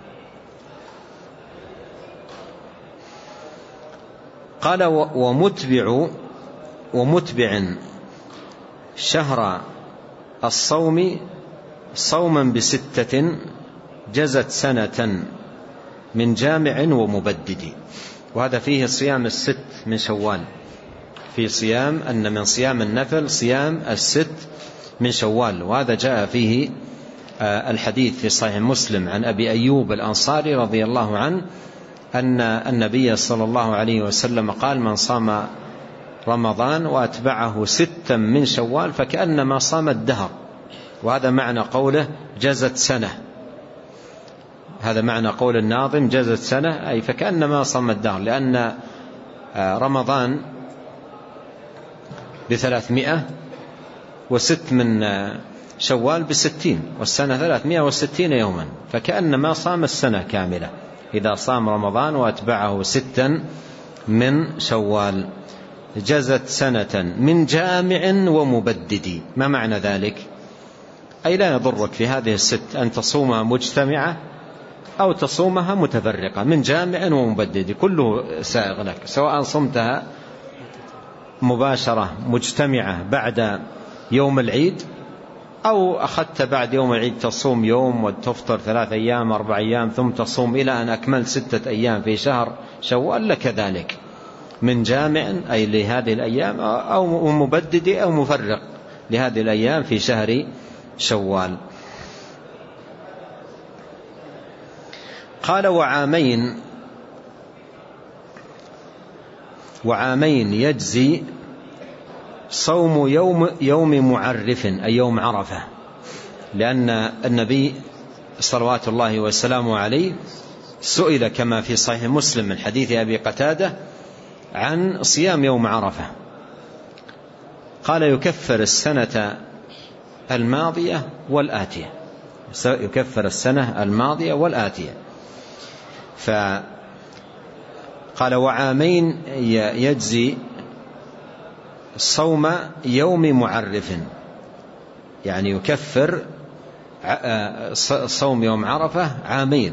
قال ومتبع ومتبع شهر الصوم صوما بستة جزت سنة من جامع ومبدد. وهذا فيه صيام الست من شوال، في صيام أن من صيام النفل صيام الست من شوال. وهذا جاء فيه الحديث في صحيح مسلم عن أبي أيوب الأنصاري رضي الله عنه أن النبي صلى الله عليه وسلم قال: من صام رمضان وأتبعه ستا من شوال فكأنما صام الدهر. وهذا معنى قوله جزت سنة، هذا معنى قول الناظم جزت سنة، أي فكأنما صام الدهر، لأن رمضان بثلاثمائة وست من شوال بستين، والسنة ثلاثمائة وستين يوما، فكأنما صام السنة كاملة إذا صام رمضان وأتبعه ستا من شوال. جزت سنة من جامع ومبدد. ما معنى ذلك؟ أي لا يضرك في هذه الست أن تصومها مجتمعة أو تصومها متفرقة، من جامع ومبدد كله سائغ لك، سواء صمتها مباشرة مجتمعة بعد يوم العيد، أو أخذت بعد يوم العيد تصوم يوم وتفطر ثلاث أيام أربع أيام ثم تصوم إلى أن أكمل ستة أيام في شهر شوال، لك ذلك من جامع أي لهذه الأيام، أو مبدد أو مفرق لهذه الأيام في شهر شوال. قال وعامين وعامين يجزي صوم يوم يوم معرف أي يوم عرفة، لأن النبي صلوات الله وسلامه عليه سئل كما في صحيح مسلم من حديث أبي قتادة عن صيام يوم عرفة، قال يكفر السنة الماضية والآتية، يكفر السنة الماضية والآتية. فقال وعامين يجزي صوم يوم معرف، يعني يكفر صوم يوم عرفة عامين.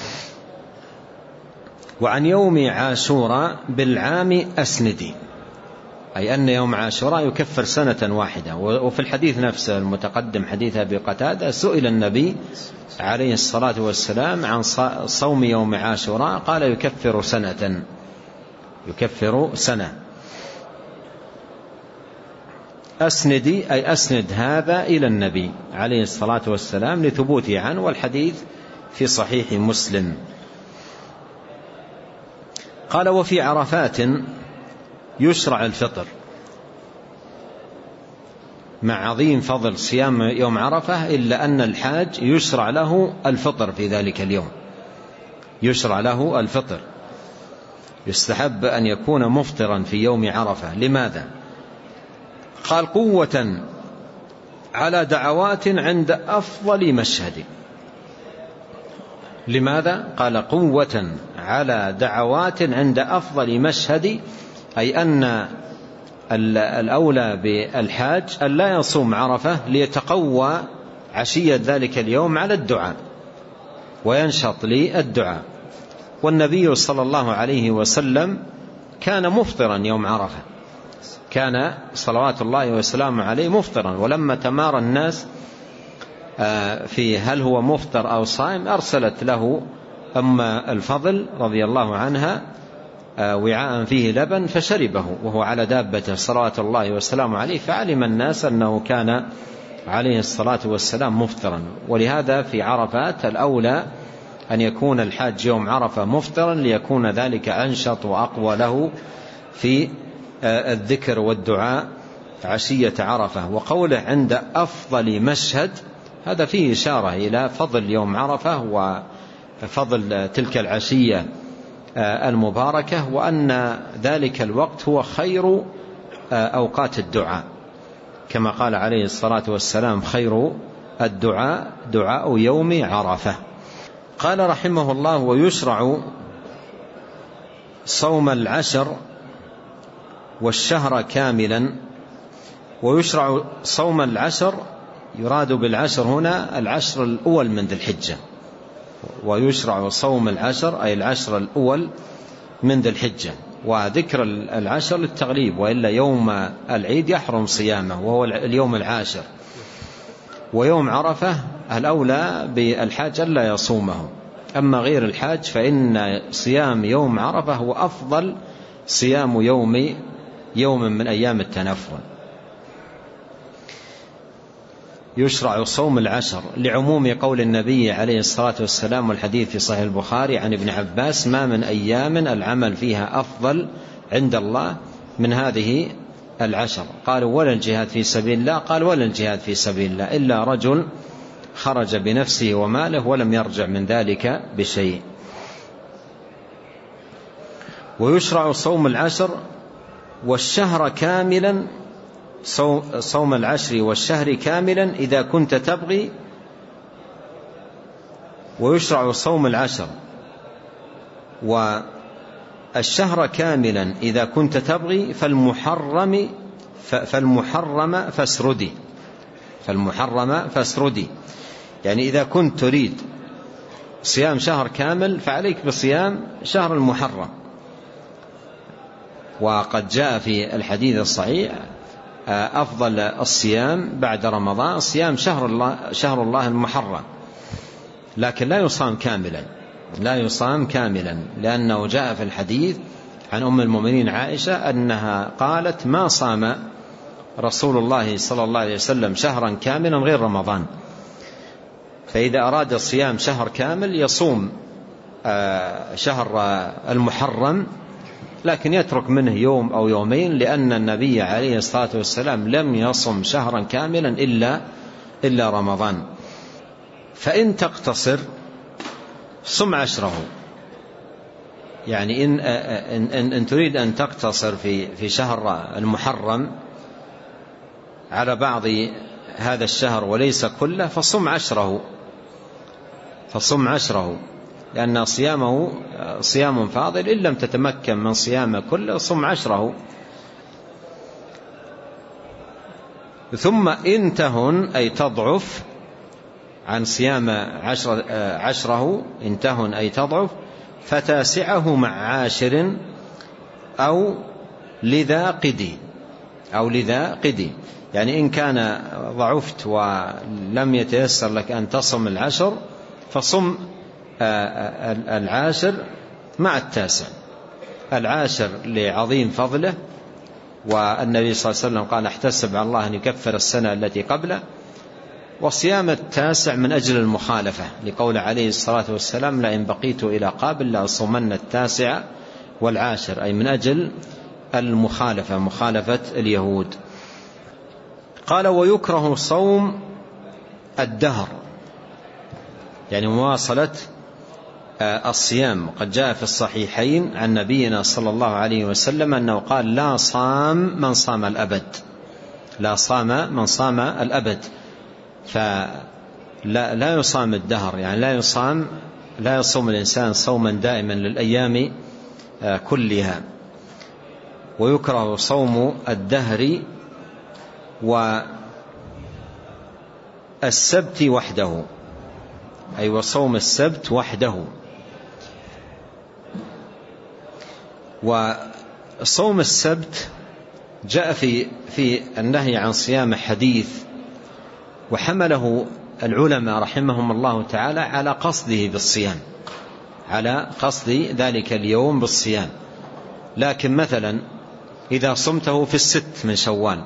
وعن يوم عاشوراء بالعام أسندي، أي أن يوم عاشوراء يكفر سنة واحدة. وفي الحديث نفسه المتقدم حديث أبي قتادة سئل النبي عليه الصلاة والسلام عن صوم يوم عاشوراء قال يكفر سنة، يكفر سنة. أسندي أي أسند هذا إلى النبي عليه الصلاة والسلام لثبوته عنه، والحديث في صحيح مسلم. قال وفي عرفات يشرع الفطر، مع عظيم فضل صيام يوم عرفة، إلا أن الحاج يشرع له الفطر في ذلك اليوم، يشرع له الفطر، يستحب أن يكون مفطرا في يوم عرفة. لماذا؟ قال قوة على دعوات عند أفضل مشهد. لماذا؟ قال قوة على دعوات عند أفضل مشهد، أي أن الأولى بالحاج أن لا يصوم عرفة ليتقوى عشية ذلك اليوم على الدعاء وينشط للدعاء. والنبي صلى الله عليه وسلم كان مفطرا يوم عرفة، كان صلوات الله وسلامه عليه مفطرا. ولما تمارى الناس في هل هو مفطر أو صائم أرسلت له أم الفضل رضي الله عنها وعاء فيه لبن فشربه وهو على دابته صلوات الله وسلامه عليه، فعلم الناس أنه كان عليه الصلاة والسلام مفطرا. ولهذا في عرفات الأولى أن يكون الحاج يوم عرفة مفطرا ليكون ذلك أنشط وأقوى له في الذكر والدعاء عشية عرفة. وقوله عند أفضل مشهد هذا فيه إشارة إلى فضل يوم عرفة وفضل تلك العشية المباركة، وأن ذلك الوقت هو خير أوقات الدعاء، كما قال عليه الصلاة والسلام خير الدعاء دعاء يوم عرفة. قال رحمه الله: ويشرع صوم العشر والشهر كاملا. ويشرع صوم العشر، يراد بالعشر هنا العشر الأول من ذي الحجة، ويشرع صوم العشر أي العشر الأول من ذي الحجة، وذكر العشر للتغليب، وإلا يوم العيد يحرم صيامه وهو اليوم العاشر. ويوم عرفة الأولى بالحاج ألا يصومه، أما غير الحاج فإن صيام يوم عرفة هو أفضل صيام يوم يوم من أيام التنفل. يشرع صوم العشر لعموم قول النبي عليه الصلاة والسلام، والحديث في صحيح البخاري عن ابن عباس: ما من أيام العمل فيها أفضل عند الله من هذه العشر. قالوا: ولا الجهاد في سبيل الله؟ قال: ولا الجهاد في سبيل الله إلا رجل خرج بنفسه وماله ولم يرجع من ذلك بشيء. ويشرع صوم العشر والشهر كاملا، صوم العشر والشهر كاملا إذا كنت تبغي. ويشرع صوم العشر والشهر كاملا إذا كنت تبغي فالمحرم فالمحرم فاسردي فالمحرم فاسردي يعني إذا كنت تريد صيام شهر كامل فعليك بصيام شهر المحرم. وقد جاء في الحديث الصحيح أفضل الصيام بعد رمضان صيام شهر الله, شهر الله المحرم، لكن لا يصام كاملا لا يصام كاملا لأنه جاء في الحديث عن أم المؤمنين عائشة أنها قالت: ما صام رسول الله صلى الله عليه وسلم شهرا كاملا غير رمضان. فإذا أراد صيام شهر كامل يصوم شهر المحرم، لكن يترك منه يوم أو يومين، لأن النبي عليه الصلاة والسلام لم يصم شهرا كاملا إلا, إلا رمضان. فإن تقتصر صم عشره، يعني إن, إن, إن تريد أن تقتصر في, في شهر المحرم على بعض هذا الشهر وليس كله فصم عشره فصم عشره لأن صيامه صيام فاضل، إن لم تتمكن من صيامه كله صم عشره. ثم إن تهن أي تضعف عن صيام عشر عشره إن تهن أي تضعف فتاسعه مع عاشر أو لذا قدي أو لذا قدي يعني إن كان ضعفت ولم يتيسر لك أن تصم العشر فصم العاشر مع التاسع. العاشر لعظيم فضله، والنبي صلى الله عليه وسلم قال: احتسب على الله أن يكفر السنة التي قبله. وصيام التاسع من أجل المخالفة لقول عليه الصلاة والسلام: لئن بقيت إلى قابل لأصومن التاسع والعاشر، أي من أجل المخالفة مخالفة اليهود. قال: ويكره صوم الدهر، يعني مواصلة الصيام. قد جاء في الصحيحين عن نبينا صلى الله عليه وسلم أنه قال: لا صام من صام الأبد لا صام من صام الأبد. فلا لا يصام الدهر، يعني لا يصام لا يصوم الإنسان صوما دائما للأيام كلها. ويكره صوم الدهر والسبت وحده، أي وصوم السبت وحده. صوم السبت جاء في في النهي عن صيام حديث، وحمله العلماء رحمهم الله تعالى على قصده بالصيام، على قصد ذلك اليوم بالصيام. لكن مثلا إذا صمته في الست من شوال،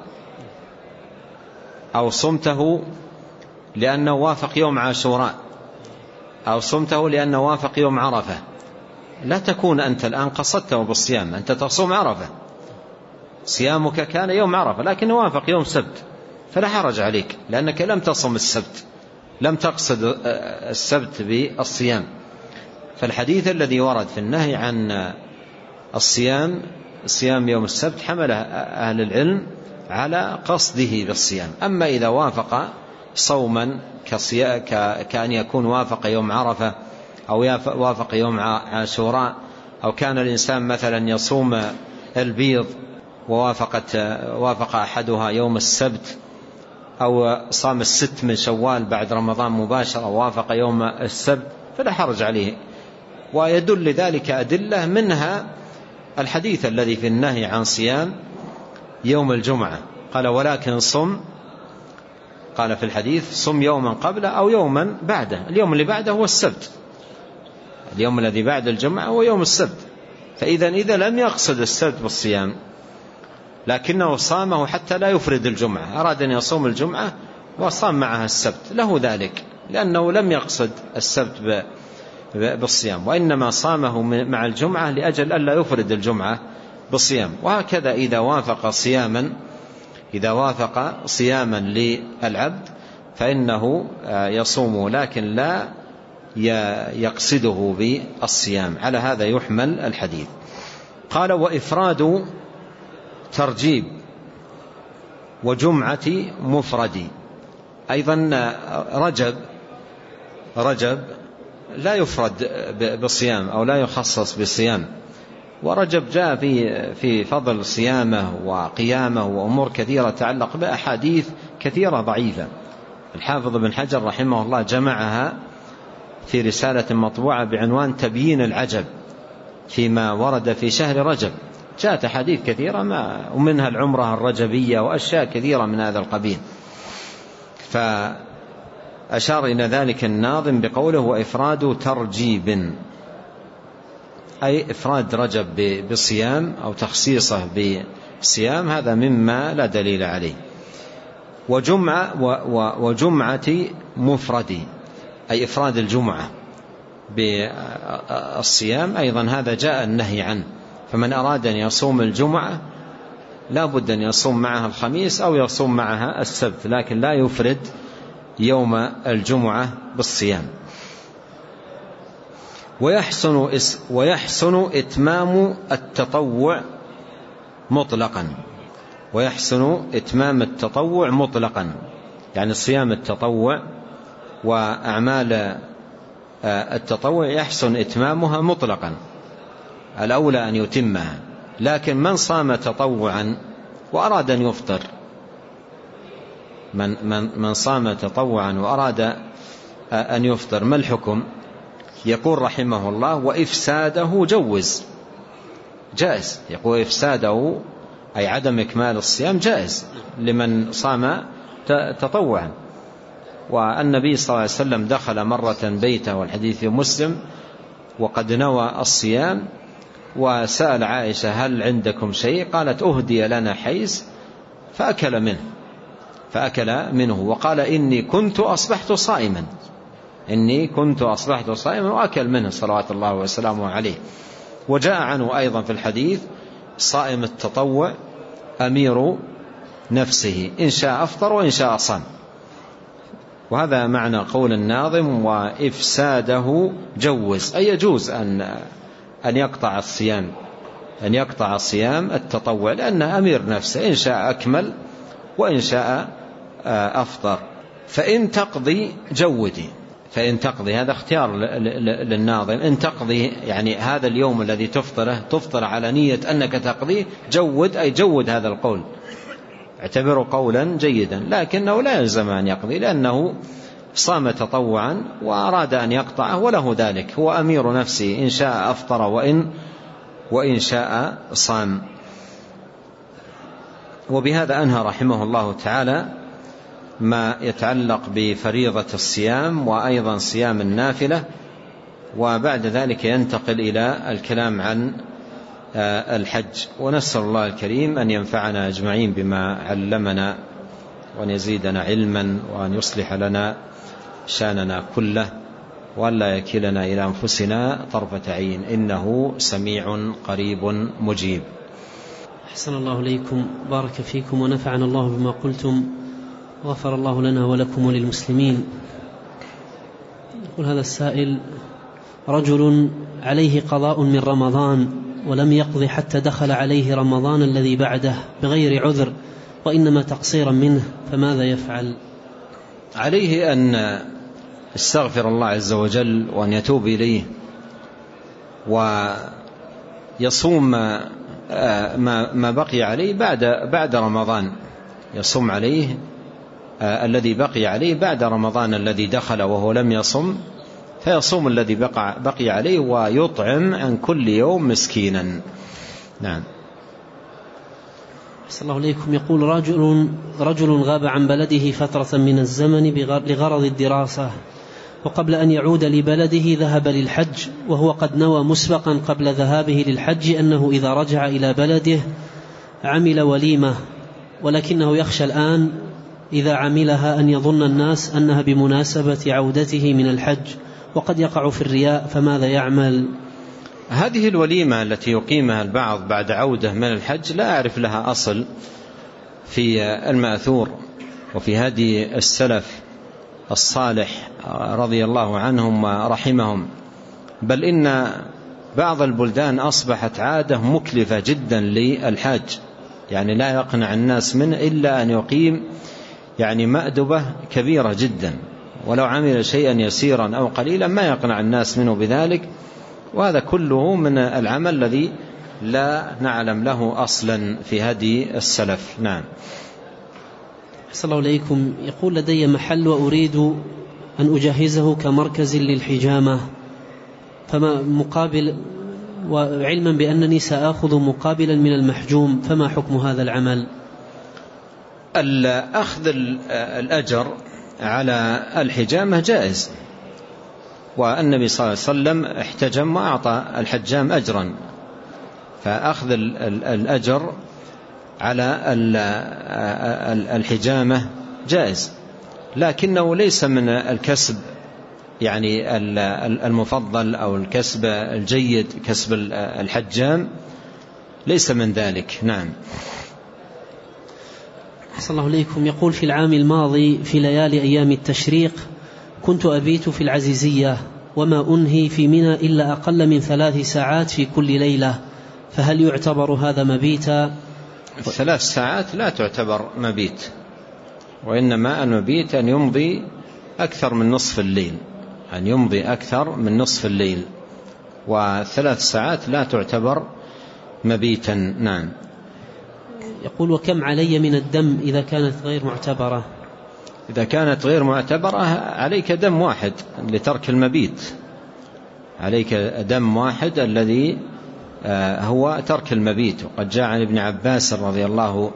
أو صمته لأنه وافق يوم عاشوراء، أو صمته لأنه وافق يوم عرفة، لا تكون أنت الآن قصدته بالصيام، أنت تصوم عرفة، صيامك كان يوم عرفة لكن وافق يوم سبت، فلا حرج عليك لأنك لم تصم السبت، لم تقصد السبت بالصيام. فالحديث الذي ورد في النهي عن الصيام صيام يوم السبت حمل أهل العلم على قصده بالصيام. أما إذا وافق صوما كأن يكون وافق يوم عرفة أو وافق يوم عاشوراء، أو كان الإنسان مثلا يصوم البيض ووافقت وافق أحدها يوم السبت، أو صام الست من شوال بعد رمضان مباشرة ووافق يوم السبت، فلا حرج عليه. ويدل لذلك أدلة، منها الحديث الذي في النهي عن صيام يوم الجمعة، قال ولكن صم، قال في الحديث صم يوما قبله أو يوما بعده، اليوم اللي بعده هو السبت، اليوم الذي بعد الجمعة هو يوم السبت. فإذا إذا لم يقصد السبت بالصيام لكنه صامه حتى لا يفرد الجمعة، أراد أن يصوم الجمعة وصام معها السبت، له ذلك، لأنه لم يقصد السبت بالصيام، وإنما صامه مع الجمعة لأجل ألا يفرد الجمعة بالصيام. وهكذا إذا وافق صياما إذا وافق صياما للعبد فإنه يصوم لكن لا يقصده بالصيام. على هذا يحمل الحديث. قال وإفراد ترجيب وجمعة مفرد. أيضا رجب رجب لا يفرد بالصيام أو لا يخصص بالصيام، ورجب جاء في في فضل صيامه وقيامه وأمور كثيرة تعلق بأحاديث كثيرة ضعيفة. الحافظ بن حجر رحمه الله جمعها في رسالة مطبوعة بعنوان تبيين العجب فيما ورد في شهر رجب. جاءت أحاديث كثيرة ما ومنها العمرة الرجبية وأشياء كثيرة من هذا القبيل. فأشار إلى ذلك الناظم بقوله وإفراد ترجيب، أي إفراد رجب بصيام أو تخصيصه بصيام، هذا مما لا دليل عليه. وجمعة وجمعة مفرد، أي إفراد الجمعة بالصيام، أيضا هذا جاء النهي عنه. فمن أراد أن يصوم الجمعة لا بد أن يصوم معها الخميس أو يصوم معها السبت، لكن لا يفرد يوم الجمعة بالصيام. ويحسن, ويحسن إتمام التطوع مطلقا، ويحسن إتمام التطوع مطلقا، يعني صيام التطوع وأعمال التطوع يحسن إتمامها مطلقا، الأولى أن يتمها. لكن من صام تطوعا وأراد أن يفطر، من, من, من صام تطوعا وأراد أن يفطر، ما الحكم؟ يقول رحمه الله وإفساده جوز، جائز. يقول إفساده أي عدم إكمال الصيام جائز لمن صام تطوعا. والنبي صلى الله عليه وسلم دخل مرة بيته، والحديث في مسلم، وقد نوى الصيام، وسأل عائشة هل عندكم شيء؟ قالت أهدي لنا حيز، فأكل منه فأكل منه وقال إني كنت أصبحت صائما، إني كنت أصبحت صائما، وأكل منه صلوات الله وسلامه عليه. وجاء عنه أيضا في الحديث صائم التطوع أمير نفسه، إن شاء أفطر وإن شاء صام. وهذا معنى قول الناظم وإفساده جوز، أي يجوز أن أن يقطع الصيام أن يقطع الصيام التطوع، لأنه أمير نفسه، إن شاء أكمل وإن شاء أفطر. فإن تقضي جودي، فإن تقضي، هذا اختيار للناظم، إن تقضي يعني هذا اليوم الذي تفطره تفطر على نية أنك تقضيه، جود أي جود هذا القول، اعتبره قولا جيدا، لكنه لا يلزم أن يقضي، لأنه صام تطوعا وأراد أن يقطعه وله ذلك، هو أمير نفسه، إن شاء أفطر وإن, وإن شاء صام. وبهذا أنهى رحمه الله تعالى ما يتعلق بفريضة الصيام وأيضا صيام النافلة، وبعد ذلك ينتقل إلى الكلام عن الحج. ونسأل الله الكريم أن ينفعنا أجمعين بما علمنا وأن يزيدنا علما وأن يصلح لنا شاننا كله وأن لا يكلنا إلى أنفسنا طرفة عين، إنه سميع قريب مجيب. أحسن الله إليكم، بارك فيكم ونفعنا الله بما قلتم، غفر الله لنا ولكم وللمسلمين. يقول هذا السائل: رجل عليه قضاء من رمضان ولم يقض حتى دخل عليه رمضان الذي بعده بغير عذر وإنما تقصيرا منه، فماذا يفعل؟ عليه أن يستغفر الله عز وجل وأن يتوب إليه ويصوم ما بقي عليه بعد بعد رمضان، يصوم عليه الذي بقي عليه بعد رمضان الذي دخل وهو لم يصم، فيصوم الذي بقى بقي عليه ويطعم عن كل يوم مسكينا. نعم. أحسن الله إليكم. يقول: رجل رجل غاب عن بلده فترة من الزمن لغرض الدراسة، وقبل أن يعود لبلده ذهب للحج، وهو قد نوى مسبقا قبل ذهابه للحج أنه إذا رجع إلى بلده عمل وليمة، ولكنه يخشى الآن إذا عملها أن يظن الناس أنها بمناسبة عودته من الحج، وقد يقع في الرياء، فماذا يعمل؟ هذه الوليمة التي يقيمها البعض بعد عودة من الحج لا أعرف لها أصل في المأثور وفي هدي السلف الصالح رضي الله عنهم ورحمهم، بل إن بعض البلدان أصبحت عادة مكلفة جدا للحاج، يعني لا يقنع الناس منه إلا أن يقيم يعني مأدبة كبيرة جدا، ولو عمل شيئا يسيرا أو قليلا ما يقنع الناس منه بذلك، وهذا كله من العمل الذي لا نعلم له أصلا في هدي السلف. نعم. أحسن الله إليكم. يقول: لدي محل وأريد أن أجهزه كمركز للحجامة، فما مقابل وعلما بأنني سأخذ مقابلا من المحجوم، فما حكم هذا العمل؟ أخذ الأجر على الحجامة جائز، والنبي صلى الله عليه وسلم احتجم وأعطى الحجام أجرا، فأخذ الأجر على الحجامة جائز، لكنه ليس من الكسب يعني المفضل أو الكسب الجيد، كسب الحجام ليس من ذلك. نعم. أحسن الله إليكم. يقول: في العام الماضي في ليالي أيام التشريق كنت أبيت في العزيزية وما أنهي في منى إلا أقل من ثلاث ساعات في كل ليلة، فهل يعتبر هذا مبيتا؟ ثلاث ساعات لا تعتبر مبيت، وإنما المبيت أن يمضي أكثر من نصف الليل، أن يمضي أكثر من نصف الليل، وثلاث ساعات لا تعتبر مبيتا. نعم. يقول: وكم علي من الدم إذا كانت غير معتبرة؟ إذا كانت غير معتبرة عليك دم واحد لترك المبيت، عليك دم واحد الذي هو ترك المبيت. وقد جاء عن ابن عباس رضي الله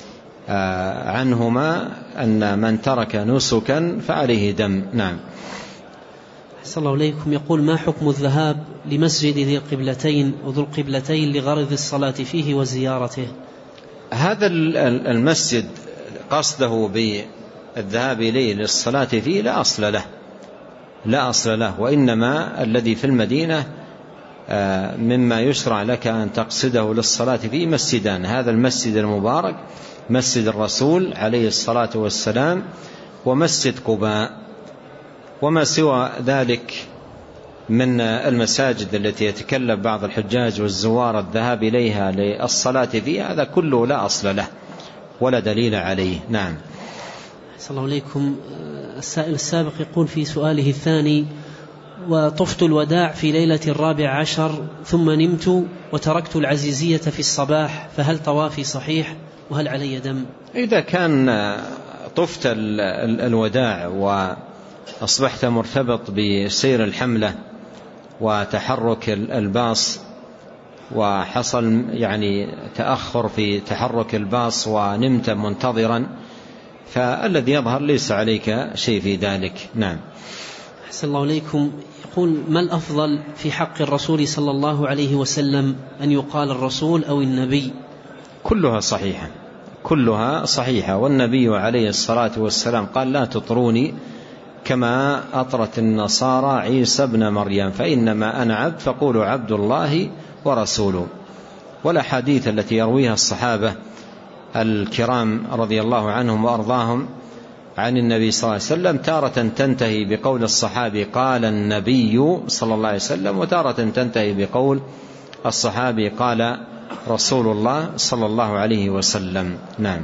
عنهما أن من ترك نسكا فعليه دم. نعم. أحسن الله إليكم. يقول: ما حكم الذهاب لمسجد ذي القبلتين وذو القبلتين لغرض الصلاة فيه وزيارته؟ هذا المسجد قصده بالذهاب إليه للصلاة فيه لا أصل له، لا أصل له، وإنما الذي في المدينة مما يشرع لك أن تقصده للصلاة فيه مسجدان: هذا المسجد المبارك مسجد الرسول عليه الصلاة والسلام، ومسجد قباء، وما سوى ذلك من المساجد التي يتكلف بعض الحجاج والزوار الذهاب إليها للصلاة فيها هذا كله لا أصل له ولا دليل عليه. نعم. صلى الله عليكم. السائل السابق يقول في سؤاله الثاني: وطفت الوداع في ليلة الرابع عشر ثم نمت وتركت العزيزية في الصباح، فهل طوافي صحيح وهل علي دم؟ إذا كان طفت الوداع وأصبحت مرتبط بسير الحملة وتحرك الباص وحصل يعني تأخر في تحرك الباص ونمت منتظرا، فالذي يظهر ليس عليك شيء في ذلك. نعم. أحسن الله إليكم. يقول: ما الأفضل في حق الرسول صلى الله عليه وسلم، أن يقال الرسول أو النبي؟ كلها صحيحة، كلها صحيحة. والنبي عليه الصلاة والسلام قال: لا تطروني كما أطرت النصارى عيسى بن مريم، فإنما أنا عبد فقولوا عبد الله ورسوله. والأحاديث التي يرويها الصحابة الكرام رضي الله عنهم وأرضاهم عن النبي صلى الله عليه وسلم تارة تنتهي بقول الصحابي قال النبي صلى الله عليه وسلم، وتارة تنتهي بقول الصحابي قال رسول الله صلى الله عليه وسلم. نعم.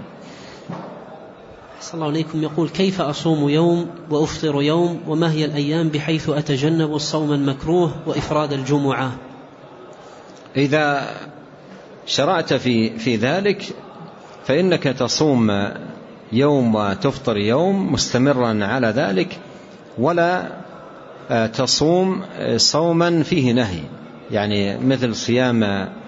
صلى الله عليكم. يقول: كيف أصوم يوم وأفطر يوم، وما هي الأيام بحيث أتجنب الصوم المكروه وإفراد الجمعة؟ إذا شرعت في, في ذلك فإنك تصوم يوم وتفطر يوم مستمرا على ذلك، ولا تصوم صوما فيه نهي، يعني مثل صيام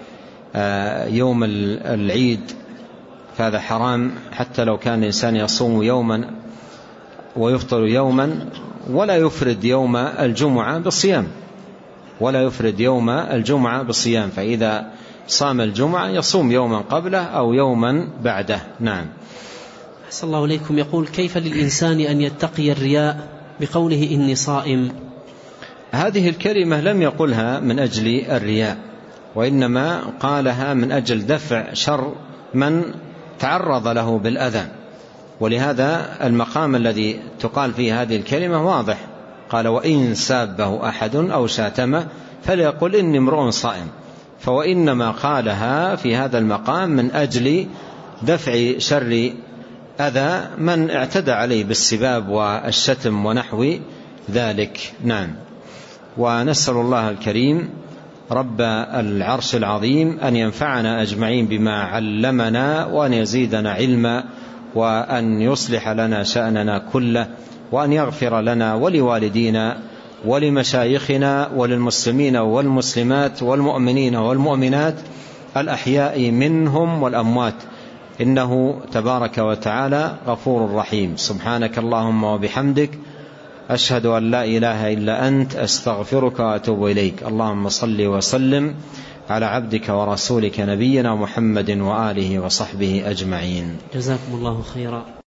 يوم العيد، فهذا حرام حتى لو كان الإنسان يصوم يوما ويفطر يوما، ولا يفرد يوم الجمعة بالصيام، ولا يفرد يوم الجمعة بالصيام، فإذا صام الجمعة يصوم يوما قبله أو يوما بعده. نعم. أحسن الله إليكم. يقول: كيف للإنسان أن يتقي الرياء بقوله إني صائم؟ هذه الكلمة لم يقلها من أجل الرياء، وإنما قالها من أجل دفع شر من تعرض له بالأذى، ولهذا المقام الذي تقال فيه هذه الكلمة واضح. قال: وإن سابه أحد أو شاتمه فليقل إني امرؤ صائم. فوإنما قالها في هذا المقام من أجل دفع شر أذى من اعتدى عليه بالسباب والشتم ونحو ذلك. نعم. ونسأل الله الكريم رب العرش العظيم أن ينفعنا أجمعين بما علمنا، وأن يزيدنا علما، وأن يصلح لنا شأننا كله، وأن يغفر لنا ولوالدينا ولمشايخنا وللمسلمين والمسلمات والمؤمنين والمؤمنات الأحياء منهم والأموات، إنه تبارك وتعالى غفور رحيم. سبحانك اللهم وبحمدك، أشهد أن لا إله إلا أنت، أستغفرك وأتوب إليك. اللهم صل وسلم على عبدك ورسولك نبينا محمد وآله وصحبه أجمعين. جزاكم الله خيرا.